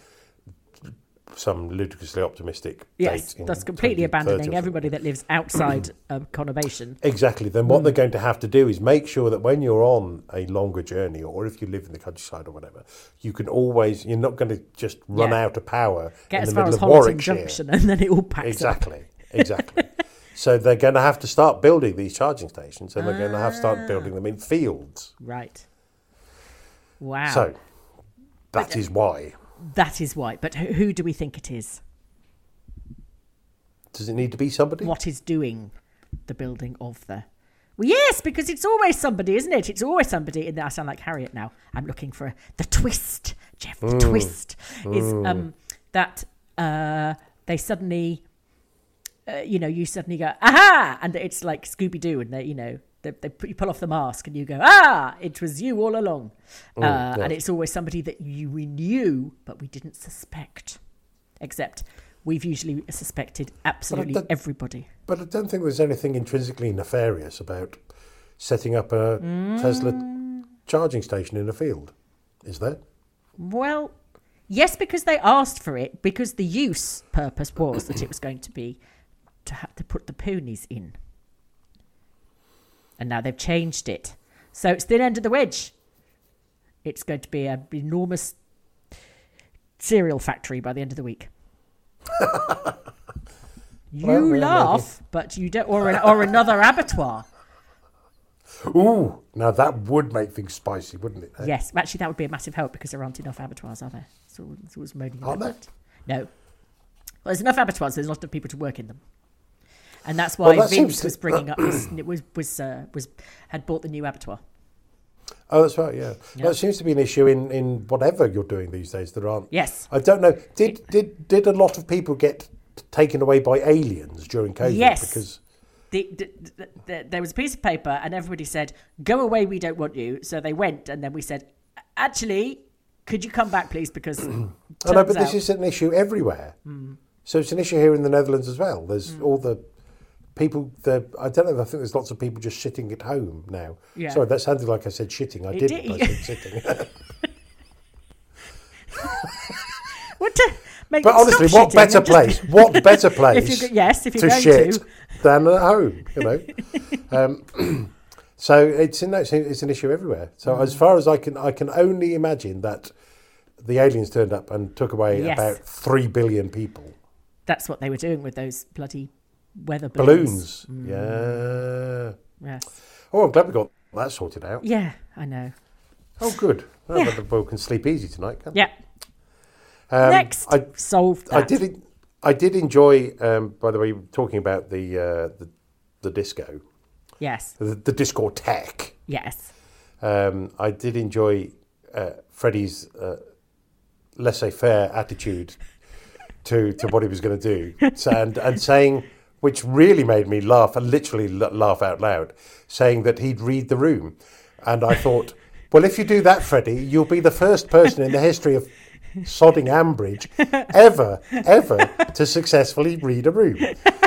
some ludicrously optimistic Yes, date. in that's completely twenty thirty or abandoning something. everybody that lives outside of conurbation. Exactly. Then what they're going to have to do is make sure that when you're on a longer journey, or if you live in the countryside or whatever, you can always, you're not going to just run Yeah. out of power Get in as the far middle as of Holton Warwickshire. Junction and then it all packs up. Exactly, exactly. So they're going to have to start building these charging stations, and they're going to have to start building them in fields. Right. Wow. So that is why. That is why. But who, who do we think it is? Does it need to be somebody? What is doing the building of the... Well, yes, because it's always somebody, isn't it? It's always somebody. And I sound like Harriet now. I'm looking for a, the twist, Jeff. The twist is um, that uh, they suddenly, uh, you know, you suddenly go, aha! And it's like Scooby-Doo, and they, you know, they, they put, you pull off the mask and you go, ah, it was you all along. uh, yes. And it's always somebody that you we knew, but we didn't suspect. Except we've usually suspected absolutely don't- everybody. But I don't think there's anything intrinsically nefarious about setting up a Tesla charging station in a field, is there? Well, yes, because they asked for it, because the use purpose was that it was going to be to have to put the ponies in. And now they've changed it. So it's the end of the wedge. It's going to be an enormous cereal factory by the end of the week. You Well, well, laugh, but you don't, or, an, or another abattoir. Ooh, now that would make things spicy, wouldn't it? Yes, actually, that would be a massive help because there aren't enough abattoirs, are there? So it's always moaning Are about there? that. No. Well, there's enough abattoirs, there's not enough people to work in them. And that's Well, why that seems Vince to- was bringing up this, it was, was, uh, was, had bought the new abattoir. Oh, that's right, yeah. Yeah. That seems to be an issue in, in whatever you're doing these days. There aren't. Yes. I don't know. Did did did a lot of people get taken away by aliens during COVID? Yes. Because The, the, the, the, there was a piece of paper and everybody said, go away, we don't want you. So they went and then we said, actually, could you come back, please? Because I know, turns but this out- is an issue everywhere. So it's an issue here in the Netherlands as well. There's all the people. The I don't know. I think there's lots of people just sitting at home now. Yeah. Sorry, that sounded like I said shitting. I It didn't. did. I said sitting. What to make But them honestly, stop what shitting better and just- place? What better place? If you're go- yes, if you're to going shit to. than at home, you know. um, so it's in it's, it's an issue everywhere. So Mm. as far as I can, I can only imagine that the aliens turned up and took away Yes. about three billion people. That's what they were doing with those bloody weather balloons. Balloons, yeah. Yes. Oh, I'm glad we got that sorted out. Yeah, I know. Oh, good. Well, Yeah. the boy can sleep easy tonight. Can't Yeah. Um, Next, I, solved that. I did. I did enjoy. Um, by the way, talking about the uh, the, the disco, Yes. the, the discotheque. Yes. Um, I did enjoy uh, Freddie's uh, laissez-faire attitude to to what he was going to do, so, and and saying, which really made me laugh, and literally l- laugh out loud, saying that he'd read the room, and I thought, well, if you do that, Freddie, you'll be the first person in the history of sodding Ambridge ever, ever to successfully read a room.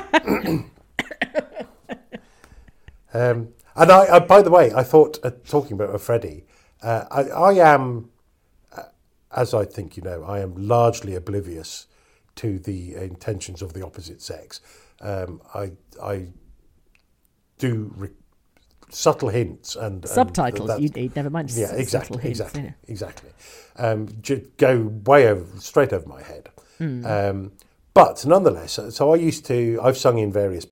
um, and I, I, by the way, I thought, uh, talking about Freddie, uh, I, I am, uh, as I think you know, I am largely oblivious to the intentions of the opposite sex. Um, I, I do re- subtle hints and Subtitles and you need, never mind. yeah, s- exactly, subtle hints, exactly, yeah. exactly. Um, j- go way over, straight over my head. Hmm. Um, but nonetheless, so I used to. I've sung in various.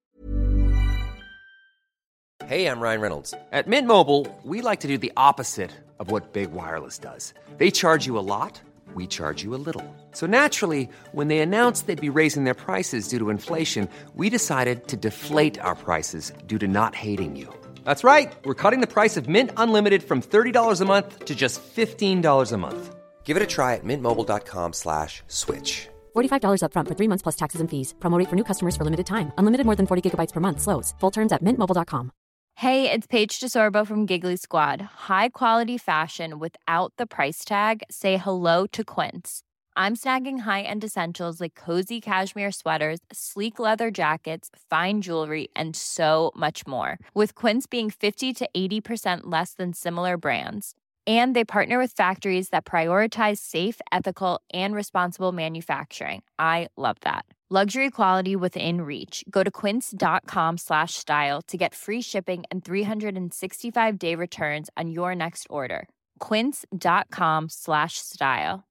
Hey, I'm Ryan Reynolds. At Mint Mobile, we like to do the opposite of what Big Wireless does. They charge you a lot. we charge you a little. So naturally, when they announced they'd be raising their prices due to inflation, we decided to deflate our prices due to not hating you. That's right. We're cutting the price of Mint Unlimited from thirty dollars a month to just fifteen dollars a month. Give it a try at mintmobile.com slash switch. forty-five dollars up front for three months plus taxes and fees. Promo rate for new customers for limited time. Unlimited more than forty gigabytes per month slows. Full terms at mint mobile dot com. Hey, it's Paige DeSorbo from Giggly Squad. High quality fashion without the price tag. Say hello to Quince. I'm snagging high-end essentials like cozy cashmere sweaters, sleek leather jackets, fine jewelry, and so much more. With Quince being fifty to eighty percent less than similar brands. And they partner with factories that prioritize safe, ethical, and responsible manufacturing. I love that. Luxury quality within reach. Go to quince.com slash style to get free shipping and three sixty-five day returns on your next order. Quince.com slash style.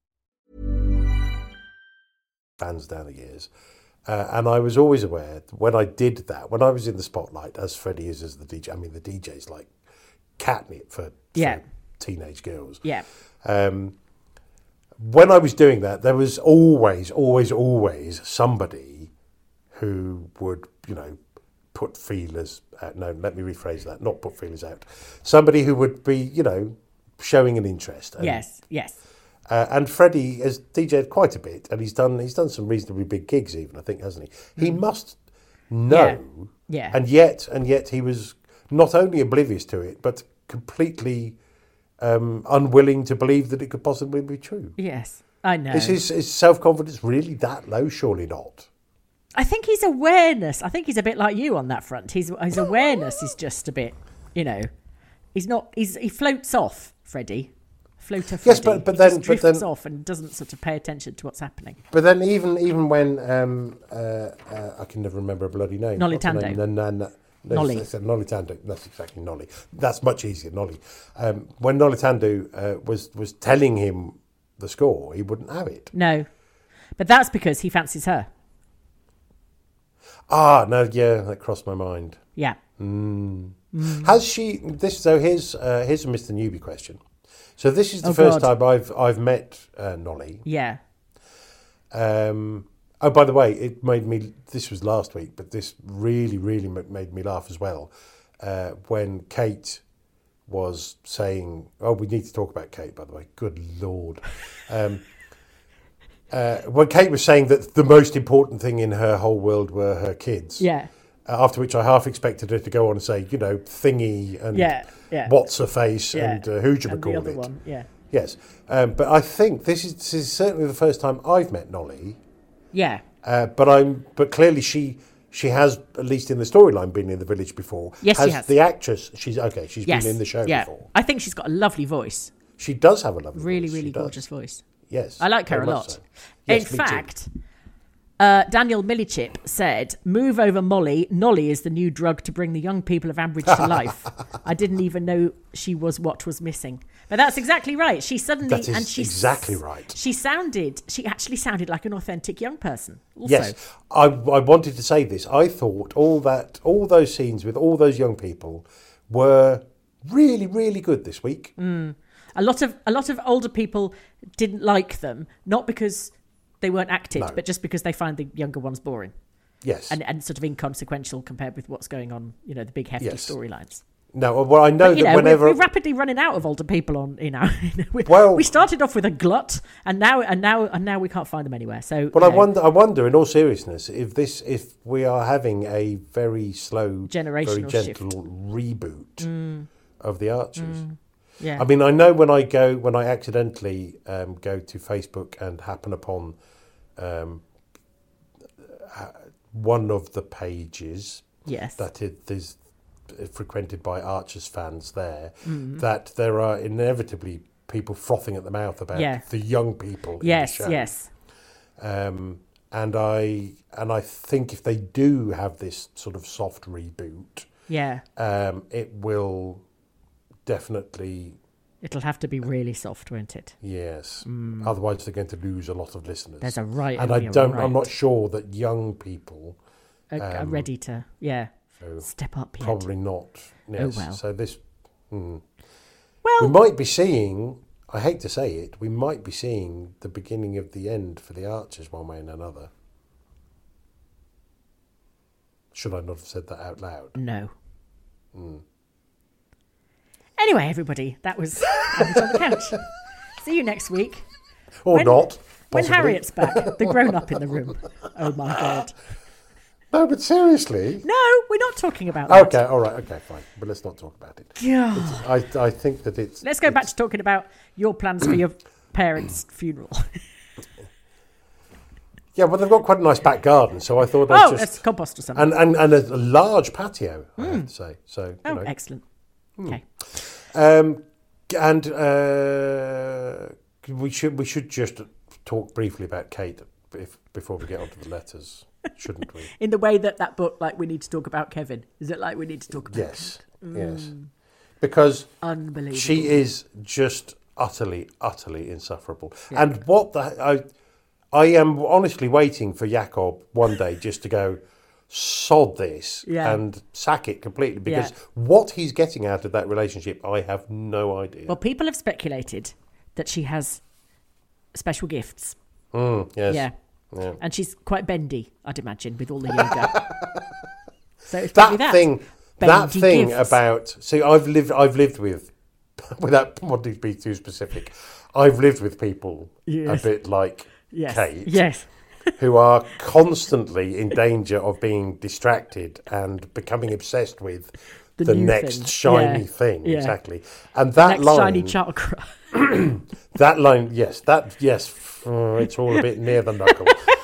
Fans down the years. Uh, and I was always aware that when I did that, when I was in the spotlight, as Freddie is as the D J, I mean, the D J's like catnip for, for Yeah. teenage girls. Yeah. Um, when I was doing that, there was always, always, always somebody who would, you know, put feelers out. No, let me rephrase that. Not put feelers out. Somebody who would be, you know, showing an interest. And, Yes, yes. Uh, and Freddie has D J'd quite a bit, and he's done he's done some reasonably big gigs, even I think, hasn't he? He must know, Yeah. and yet and yet he was not only oblivious to it, but completely um, unwilling to believe that it could possibly be true. Yes, I know. Is his, his self-confidence really that low? Surely not. I think his awareness, I think he's a bit like you on that front. His his awareness is just a bit, you know, he's not, he's, he floats off, Freddie. Floater Freddie. Yes, but- but he then- just but drifts then- off and doesn't sort of pay attention to what's happening. But then even even when um, uh, uh, I can never remember a bloody name. Nolly What's her Tando. name? No, no, no. No, Nolly. it's- it's Nolly Tando. That's exactly Nolly. That's much easier, Nolly. Um, when Nolly Tando uh, was was telling him the score, he wouldn't have it. No, but that's because he fancies her. Ah, no, yeah, that crossed my mind. Yeah. Mm. Has she? This so here's uh, here's a Mister Newbie question. So this is the Oh, first God. time I've I've met uh, Nolly. Yeah. Um, oh, by the way, it made me. This was last week, but this really, really ma- made me laugh as well. Uh, when Kate was saying, "Oh, we need to talk about Kate." By the way, good lord. Um, uh, when Kate was saying that the most important thing in her whole world were her kids. Yeah. Uh, after which I half expected her to go on and say, you know, thingy and Yeah, yeah. what's her face Yeah. and uh, who do you And call the other it? one, yeah. Yes, um, but I think this is, this is certainly the first time I've met Nolly. Yeah. Uh, but I'm, but clearly she she has, at least in the storyline, been in the village before. Yes, she has. The actress, she's okay. She's Yes. been in the show yeah. before. I think she's got a lovely voice. She does have a lovely, Really, voice. really She does. gorgeous voice. Yes, I like her very a much lot. so. In Yes, me too. fact, uh, Daniel Millichip said, "Move over Molly. Nolly is the new drug to bring the young people of Ambridge to life." I didn't even know she was what was missing. But that's exactly right. She suddenly That is and she exactly right. She sounded. She actually sounded like an authentic young person. Also. Yes, I, I wanted to say this. I thought all that, all those scenes with all those young people were really, really good this week. Mm. A lot of a lot of older people didn't like them, not because they weren't acted, No. but just because they find the younger ones boring. Yes, and and sort of inconsequential compared with what's going on. You know, the big hefty Yes. storylines. no. Well, I know But, you that know, whenever we're, we're rapidly running out of older people on. You know, we, Well- we started off with a glut, and now and now and now we can't find them anywhere. So, Well, you I know, wonder. I wonder, in all seriousness, if this, if we are having a very slow, Generational very gentle reboot of the Archers. Yeah. I mean, I know when I go, when I accidentally um, go to Facebook and happen upon um, uh, one of the pages Yes. that it is frequented by Archers fans there, Mm. that there are inevitably people frothing at the mouth about Yeah. the young people. Yes. in the show. Yes. Um, and I and I think if they do have this sort of soft reboot, Yeah. um, it will definitely, It'll have to be really soft, won't it? yes. Otherwise, they're going to lose a lot of listeners. Mm. There's a right and and I a don't. right. I'm not sure that young people Are, are um, ready to, yeah, so step up yet. probably not. Yes. well. So this, hmm. Well, we might be seeing I hate to say it, we might be seeing the beginning of the end for the Archers one way and another. Should I not have said that out loud? No. Mm. Anyway, everybody, that was Ambridge on the Couch. See you next week. Or when, not. When Possibly. Harriet's back, the grown-up in the room. Oh, my God. No, but seriously. No, we're not talking about that. Okay, all right, okay, fine. But let's not talk about it. Yeah. I, I think that it's... Let's go it's, back to talking about your plans for your parents' funeral. Yeah, well, they've got quite a nice back garden, so I thought Oh, I'd just... it's compost or something. And, and, and a large patio, I have to say. So, oh, you know. excellent. Okay. Um, and uh, we should we should just talk briefly about Kate if, before we get onto the letters, shouldn't we? In the way that that book, like, we need to talk about Kevin. Is it like we need to talk about Yes, Kevin? yes. Because Unbelievable. she is just utterly, utterly insufferable. Yeah. And what the... I, I am honestly waiting for Jakob one day just to go, sod this, Yeah. and sack it completely. Because Yeah. what he's getting out of that relationship, I have no idea. Well, people have speculated that she has special gifts. Mm, yes. Yeah. Yeah. And she's quite bendy, I'd imagine, with all the yoga. So it's probably that that. thing, that Bendy thing gifts. about... See, I've lived, I've lived with, without wanting to be too specific, I've lived with people Yes. a bit like Yes. Kate. Yes. Who are constantly in danger of being distracted and becoming obsessed with The the, new next thing. shiny Yeah. thing. Yeah. Exactly. And that Next line, shiny chakra. that line, yes, that yes, oh, it's all a bit near the knuckle.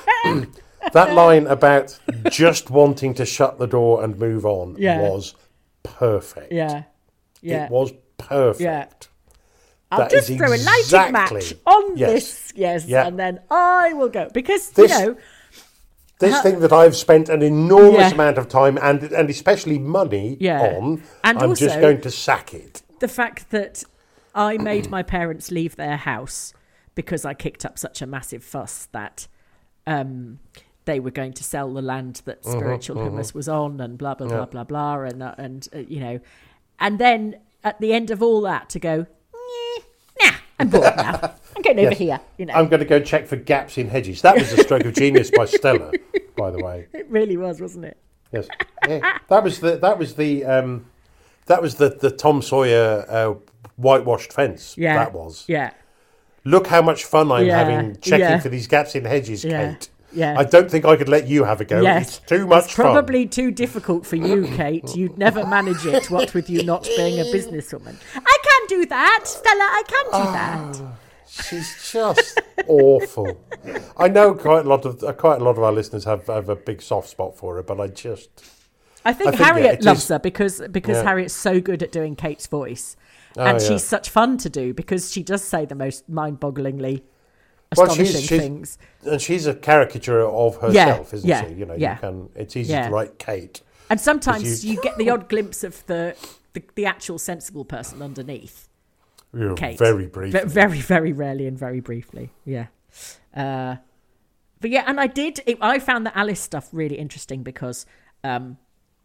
That line about just wanting to shut the door and move on Yeah. was perfect. Yeah. Yeah. It was perfect. Yeah. I'll That just is throw a lighting exactly- match on Yes. this, yes, Yeah. and then I will go. Because, This- you know, This Uh, thing that I've spent an enormous Yeah. amount of time and and especially money Yeah. on, And I'm just also- going to sack it. the fact that I made my parents leave their house because I kicked up such a massive fuss that um, they were going to sell the land that Spiritual Hummus was on, and blah blah blah Yeah. blah blah, and uh, and uh, you know, and then at the end of all that to go, "Nyeh, nah, I'm bored now. I'm going over Yes. here. You know, I'm going to go check for gaps in hedges. That was a stroke of genius by Stella, by the way. it really was, wasn't it? Yes, yeah. that was the that was the um, that was the the Tom Sawyer uh, whitewashed fence. Yeah, that was. Yeah, Look how much fun I'm Yeah, having checking yeah. for these gaps in hedges, Yeah, Kate. yeah. I don't think I could let you have a go. yes, It's too much It's fun. probably too difficult for you, Kate. You'd never manage it. What with you not being a businesswoman, I can do that, Stella. I can do that. She's just awful. I know quite a lot of uh, quite a lot of our listeners have, have a big soft spot for her, but I just I think, I think, yeah, Harriet it loves is- her because because Yeah. Harriet's so good at doing Kate's voice, Oh, and yeah. she's such fun to do because she does say the most mind-bogglingly Well, astonishing she's, she's, things. and she's a caricature of herself, isn't yeah, she? You know, yeah. you can. It's easy Yeah. to write Kate. And sometimes you- you get the odd glimpse of the, the the actual sensible person underneath. You know, Kate, very briefly. Ve- very very rarely and very briefly. Yeah. Uh, but yeah, and I did. It, I found the Alice stuff really interesting because um,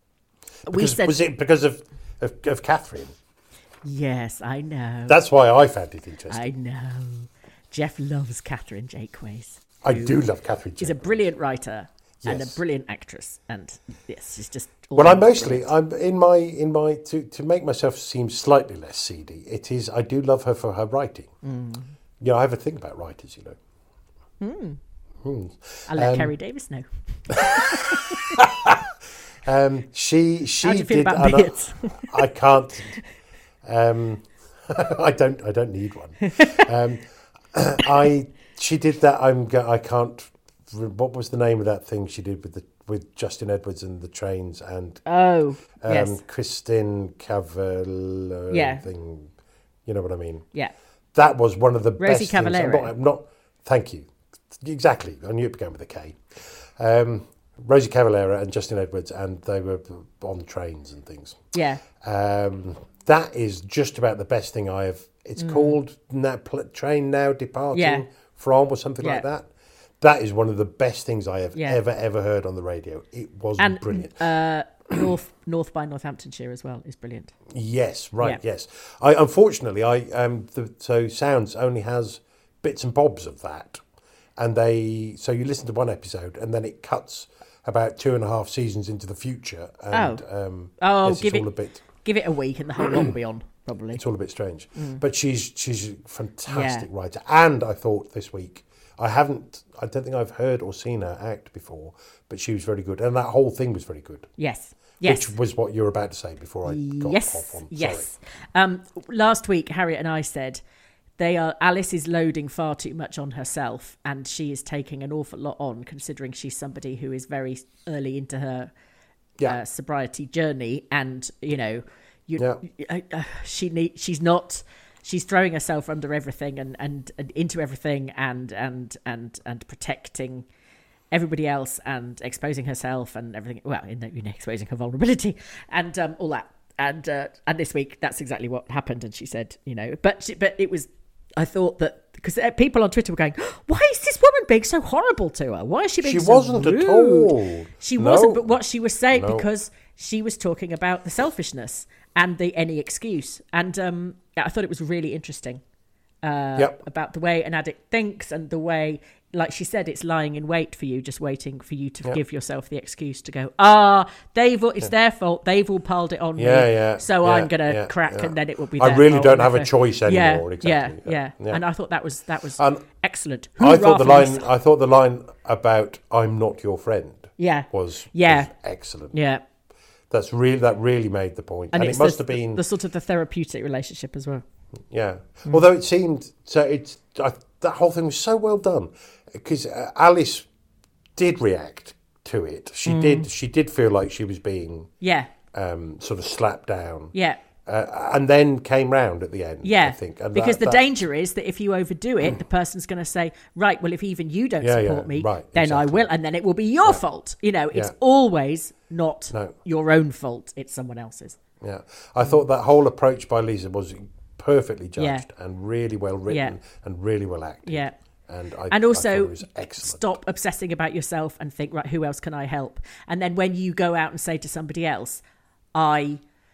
we Because- said was it because of, of of Catherine? yes. I know. That's why I found it interesting. I know. Jeff loves Catherine Jakeways. I, do love Catherine. She's a Jacob. brilliant writer and a Yes. brilliant actress, and yes, she's just. Well, I'm always mostly brilliant. I'm in my in my to to make myself seem slightly less seedy. It is I do love her for her writing. Mm. You know, I have a thing about writers. You know. I'll let um, Kerry Davis know. Um, she she How do you feel did. about and I- beards? I can't. Um, I don't. I don't need one. Um, I. She did that. I'm. go- I can't. What was the name of that thing she did with the with Justin Edwards and the trains and Oh, um, yes. Kristen Cavallaro Yeah. thing? You know what I mean? Yeah. That was one of the Rosie best things. I'm Cavallaro. not, I'm not. Thank you. Exactly. I knew it began with a K. Um, Rosie Cavallaro and Justin Edwards, and they were on trains and things. Yeah. Um, that is just about the best thing I have. It's called now, pl- Train Now Departing Mm. Yeah. From or something like Yeah. that. That is one of the best things I have Yeah. ever, ever heard on the radio. It was And brilliant. uh, North North by Northamptonshire as well is brilliant. Yes, right, Yeah. yes. I unfortunately, I um, the, so Sounds only has bits and bobs of that, and they so you listen to one episode and then it cuts about two and a half seasons into the future, and Oh. um, Oh, yes, give it's it all a bit. give it a week and the whole lot will be on probably. It's all a bit strange, Mm. but she's she's a fantastic writer, and I thought this week I haven't, I don't think I've heard or seen her act before, but she was very good, and that whole thing was very good. Yes. Yes. Which was what you were about to say before I got yes. off on. Yes. Um, last week, Harriet and I said they are. Alice is loading far too much on herself, and she is taking an awful lot on, considering she's somebody who is very early into her Yeah. uh, sobriety journey, and you know, you, Yeah. uh, uh, she need. She's not. She's throwing herself under everything and, and, and into everything, and and and and protecting everybody else and exposing herself and everything. Well, in the, you know, exposing her vulnerability and um, all that. And uh, and this week, that's exactly what happened. And she said, you know, but she, but it was. I thought that because people on Twitter were going, "Why is this woman being so horrible to her? Why is she being She so wasn't rude?" at all. She No. wasn't. But what she was saying, No. because she was talking about the selfishness and the any excuse. And um, yeah, I thought it was really interesting. Uh, Yep. about the way an addict thinks and the way, like she said, it's lying in wait for you, just waiting for you to Yep. give yourself the excuse to go, ah, they've all, it's their fault, they've all piled it on Yeah, me, yeah, so yeah, I'm gonna yeah, crack yeah. and then it will be I their really fault don't and have a if- choice anymore, yeah, exactly, yeah, yeah, yeah. yeah. And I thought that was that was And excellent. I Hoorah thought the for line. Lisa. I thought the line about "I'm not your friend" yeah was Yeah. was excellent. yeah That's really that really made the point, and, and, it's it must the, have been the sort of the therapeutic relationship as well. yeah. Mm. Although it seemed so, it's I, that whole thing was so well done because uh, Alice did react to it. She Mm. did. She did feel like she was being Yeah um, sort of slapped down. yeah Uh, and then came round at the end. Yeah, I think and because that- the that- danger is that if you overdo it, the person's going to say, right, well, if even you don't Yeah, support yeah, me, right, then I exactly. will, and then it will be your fault. You know, it's Yeah. always not No. your own fault, it's someone else's. Yeah, I thought that whole approach by Lisa was perfectly judged Yeah. and really well written Yeah. and really well acted. Yeah. and I And I thought also, it was excellent. stop obsessing about yourself and think, right, who else can I help? And then when you go out and say to somebody else, I,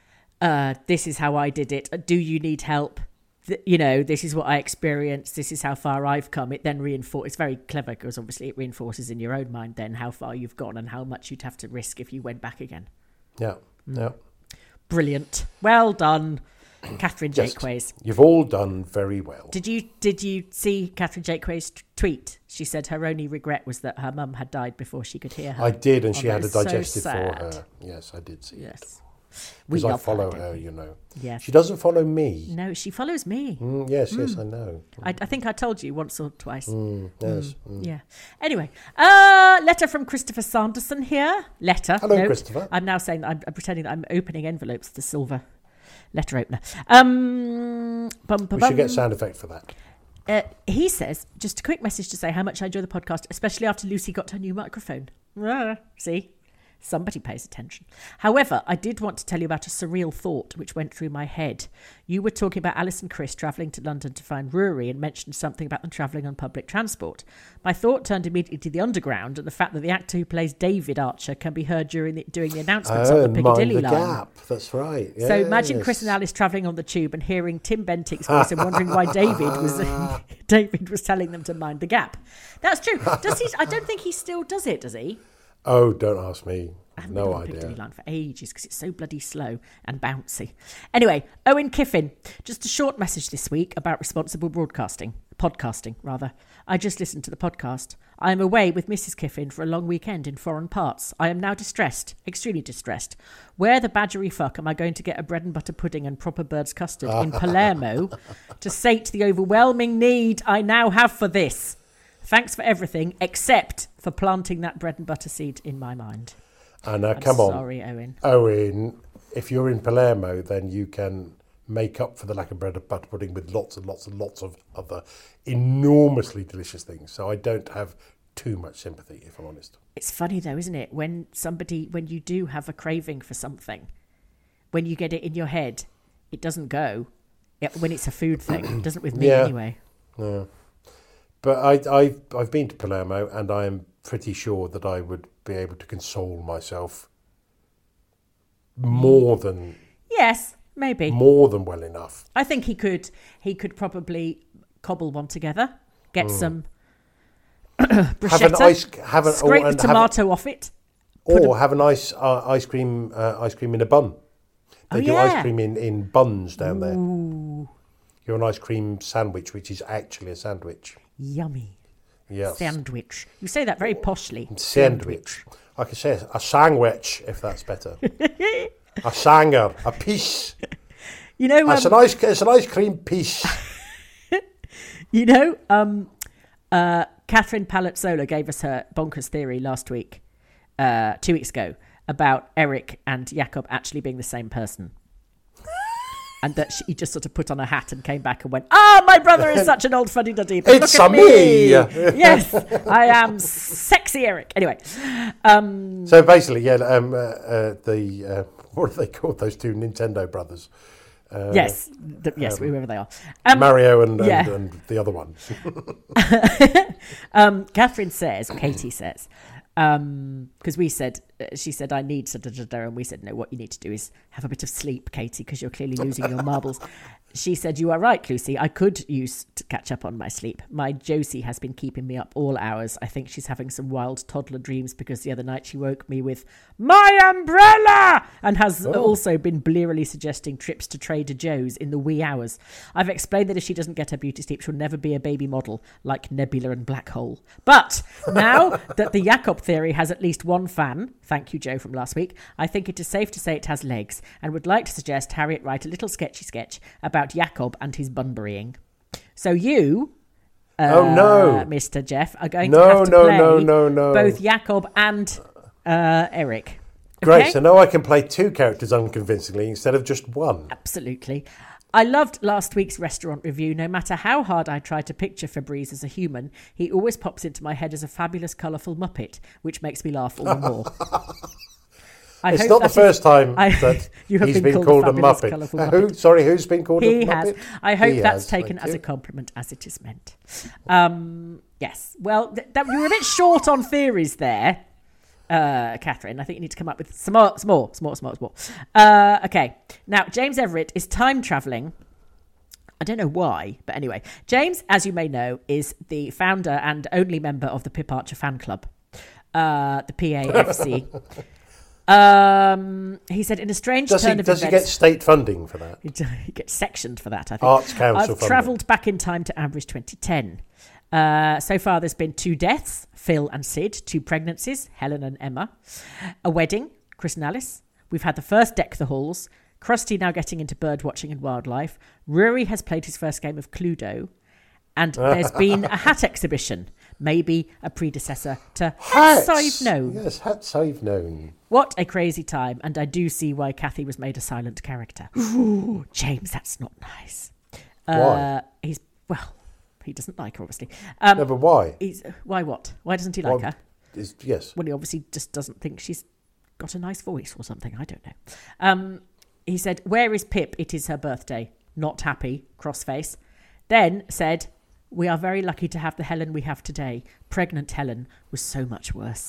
uh, this is how I did it. Do you need help? Th- you know, this is what I experienced. This is how far I've come. It then reinforces. It's very clever because obviously it reinforces in your own mind then how far you've gone and how much you'd have to risk if you went back again. Yeah, yeah. Brilliant. Well done, Catherine Yes. Jakeways. You've all done very well. Did you did you see Catherine Jakeways' t- tweet? She said her only regret was that her mum had died before she could hear her. I did, and Oh, she that had a is so digestive for sad. her. Yes, I did see it. Yes. We Because I love follow her, her, don't we? you know. Yeah. She doesn't follow me. No, she follows me. Mm, yes, yes, I know. I, I think I told you once or twice. Mm, yes. mm. Yeah. Anyway, uh, letter from Christopher Sanderson here. Letter. Hello, note. Christopher. I'm now saying that I'm, I'm pretending that I'm opening envelopes to silver letter opener. Um, bum, bum, We should get bum. sound effect for that. Uh, he says, just a quick message to say how much I enjoy the podcast, especially after Lucy got her new microphone. Ah, see? Somebody pays attention. However, I did want to tell you about a surreal thought which went through my head. You were talking about Alice and Chris travelling to London to find Rory and mentioned something about them travelling on public transport. My thought turned immediately to the Underground and the fact that the actor who plays David Archer can be heard during the, doing the announcements Oh, on the mind Piccadilly the line. gap. That's right. So imagine yes. Chris and Alice travelling on the tube and hearing Tim Bentinck's voice and wondering why David was David was telling them to mind the gap. That's true. Does he? I don't think he still does it. Does he? Oh, don't ask me. I haven't No been on the Piccadilly idea. line for ages because it's so bloody slow and bouncy. Anyway, Owen Kiffin, just a short message this week about responsible broadcasting, podcasting rather. I just listened to the podcast. I am away with Missus Kiffin for a long weekend in foreign parts. I am now distressed, extremely distressed. Where the badgery fuck am I going to get a bread and butter pudding and proper bird's custard in Palermo to sate the overwhelming need I now have for this? Thanks for everything except for planting that bread and butter seed in my mind. And uh, I'm come on, sorry, Owen. Owen, if you're in Palermo, then you can make up for the lack of bread and butter pudding with lots and lots and lots of other enormously delicious things. So I don't have too much sympathy, if I'm honest. It's funny though, isn't it? When somebody, when you do have a craving for something, when you get it in your head, it doesn't go. It, when it's a food thing, it doesn't with me Yeah. anyway. No. But I, I've, I've been to Palermo, and I am pretty sure that I would be able to console myself more than Yes, maybe. more than well enough. I think he could he could probably cobble one together, get mm. some bruschetta, have an ice, have an, scrape or, the tomato have, off it, or a, have a nice uh, ice cream uh, ice cream in a bun. They oh, do yeah. ice cream in, in buns down there. Ooh. You're an ice cream sandwich, which is actually a sandwich. Yummy. Yes. Sandwich. You say that very poshly. Sandwich. I could say a sandwich if that's better. A sanger, a piece. You know, it's um, an ice. It's an ice cream piece. You know, um, uh, Catherine Palazzola gave us her bonkers theory last week, uh, two weeks ago, about Eric and Jakob actually being the same person. And that she just sort of put on a hat and came back and went, "Ah, oh, my brother is such an old fuddy-duddy. But it's look at a me. Yes, I am sexy Eric." Anyway. Um, so basically, yeah, um, uh, uh, the, uh, what are they called, those two Nintendo brothers? Uh, yes, the, yes, um, whoever they are. Um, Mario and, and, yeah. and the other one. um, Catherine says, or Katie says, because um, we said, uh, she said, I need da, da, da, da, and we said, no, what you need to do is have a bit of sleep, Katie, because you're clearly losing your marbles. She said, you are right, Lucy. I could use to catch up on my sleep. My Josie has been keeping me up all hours. I think she's having some wild toddler dreams because the other night she woke me with my umbrella and has oh. also been blearily suggesting trips to Trader Joe's in the wee hours. I've explained that if she doesn't get her beauty sleep, she'll never be a baby model like Nebula and Black Hole. But now that the Jakob theory has at least one fan, thank you, Joe, from last week, I think it is safe to say it has legs and would like to suggest Harriet write a little sketchy sketch about Jakob and his bunburying. So you, uh, oh no, Mister Jeff, are going no, to have to no, play no, no, no. both Jakob and uh, Eric. Great, okay? So now I can play two characters unconvincingly instead of just one. Absolutely. I loved last week's restaurant review. No matter how hard I try to picture Fabrice as a human, he always pops into my head as a fabulous, colourful Muppet, which makes me laugh all the more. I it's not the first is, time I, that you have he's been, been called, called a Muppet. Uh, Muppet. Who? Sorry, who's been called he a has. Muppet? I hope he that's has, taken as you. a compliment, as it is meant. Um, yes. Well, th- that, you were a bit short on theories there, uh, Catherine. I think you need to come up with some more, some more, some more, some more. Some more. Uh, okay. Now, James Everett is time travelling. I don't know why, but anyway. James, as you may know, is the founder and only member of the Pip Archer fan club, uh, the P A F C. Um, he said, in a strange does turn he, of does events... Does he get state funding for that? He gets sectioned for that, I think. Arts Council I've travelled back in time to Ambridge twenty ten. Uh, so far, there's been two deaths, Phil and Sid, two pregnancies, Helen and Emma, a wedding, Chris and Alice. We've had the first Deck the Halls, Krusty now getting into bird watching and wildlife. Rory has played his first game of Cluedo. And there's been a hat exhibition, maybe a predecessor to Hats I've Known. Yes, Hats I've Known. What a crazy time, and I do see why Kathy was made a silent character. Ooh, James, that's not nice. Uh, why? He's, well, he doesn't like her, obviously. Um, no, but why? He's, why what? Why doesn't he like why, her? Is, yes. Well, he obviously just doesn't think she's got a nice voice or something. I don't know. Um, he said, where is Pip? It is her birthday. Not happy, crossface. Then said... We are very lucky to have the Helen we have today. Pregnant Helen was so much worse.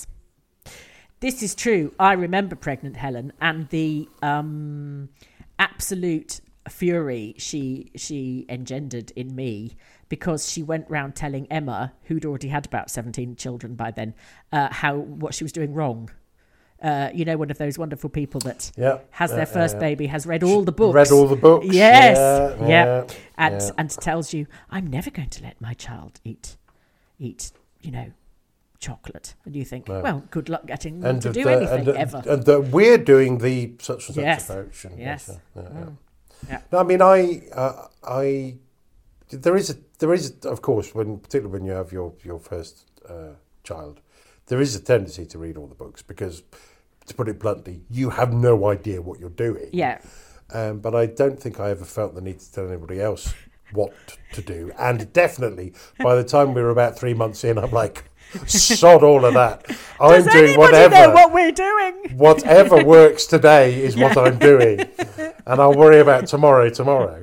This is true. I remember pregnant Helen and the um, absolute fury she she engendered in me because she went round telling Emma, who'd already had about seventeen children by then, uh, how what she was doing wrong. Uh, you know, one of those wonderful people that yeah, has their uh, first uh, baby, has read all the books. Read all the books. Yes. Yeah. yeah. yeah and yeah. and tells you, I'm never going to let my child eat, eat, you know, chocolate. And you think, no. well, good luck getting them and to do the, anything, and, ever. And that we're doing the such and such yes. approach. And yes. Uh, yeah, mm. yeah. yeah. No, I mean, I, uh, I, there is, a, there is, a, of course, when particularly when you have your, your first uh, child, there is a tendency to read all the books because... To put it bluntly, you have no idea what you're doing. Yeah. Um, but I don't think I ever felt the need to tell anybody else what to do. And definitely, by the time we were about three months in, I'm like, sod all of that. I'm Does doing whatever. Know what we're doing? Whatever works today is yeah. what I'm doing. And I'll worry about tomorrow tomorrow.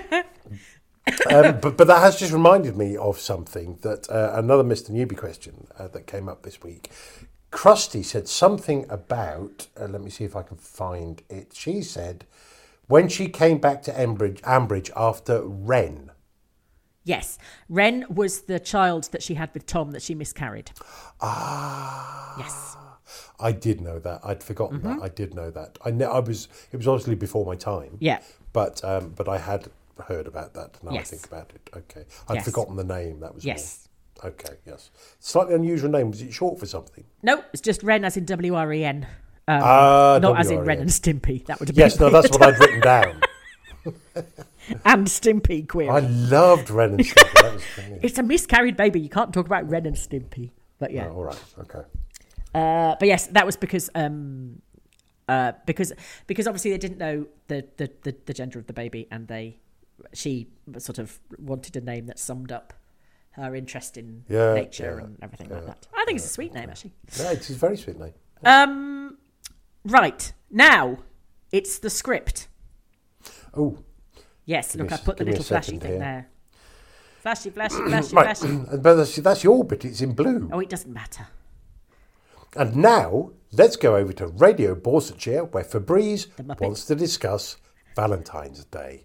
um, but, but that has just reminded me of something that uh, another Mister Newbie question uh, that came up this week. Krusty said something about, uh, let me see if I can find it. She said when she came back to Ambridge, Ambridge after Wren. Yes, Wren was the child that she had with Tom that she miscarried. Ah. Yes. I did know that. I'd forgotten Mm-hmm. that. I did know that. I know. I was. It was obviously before my time. Yeah. But um, but I had heard about that. Now Yes. I think about it. Okay. I'd Yes. forgotten the name. That was Yes. all. Okay. Yes. Slightly unusual name. Was it short for something? No, it's just Wren as in W R E N. Um, Ah, not as in W R E N. Ren and Stimpy. That would have been Yes. No, that's what I'd written down. And Stimpy query. I loved Ren and Stimpy. That was funny. It's a miscarried baby. You can't talk about Ren and Stimpy. But yeah. Oh, all right. Okay. Uh, but yes, that was because um, uh, because because obviously they didn't know the, the, the, the gender of the baby, and they she sort of wanted a name that summed up her interest in Yeah, nature yeah, and everything yeah, like that. I think it's a sweet name, actually. Yeah, it's a very sweet name. Um, right now, it's the script. Oh. Yes, Give look, me I a- put the give me a little flashy second thing here. there. Flashy, flashy, flashy, Right. flashy. But that's, that's your bit. It's in blue. Oh, it doesn't matter. And now, let's go over to Radio Borsetshire, where Febreze The Muppet. wants to discuss Valentine's Day.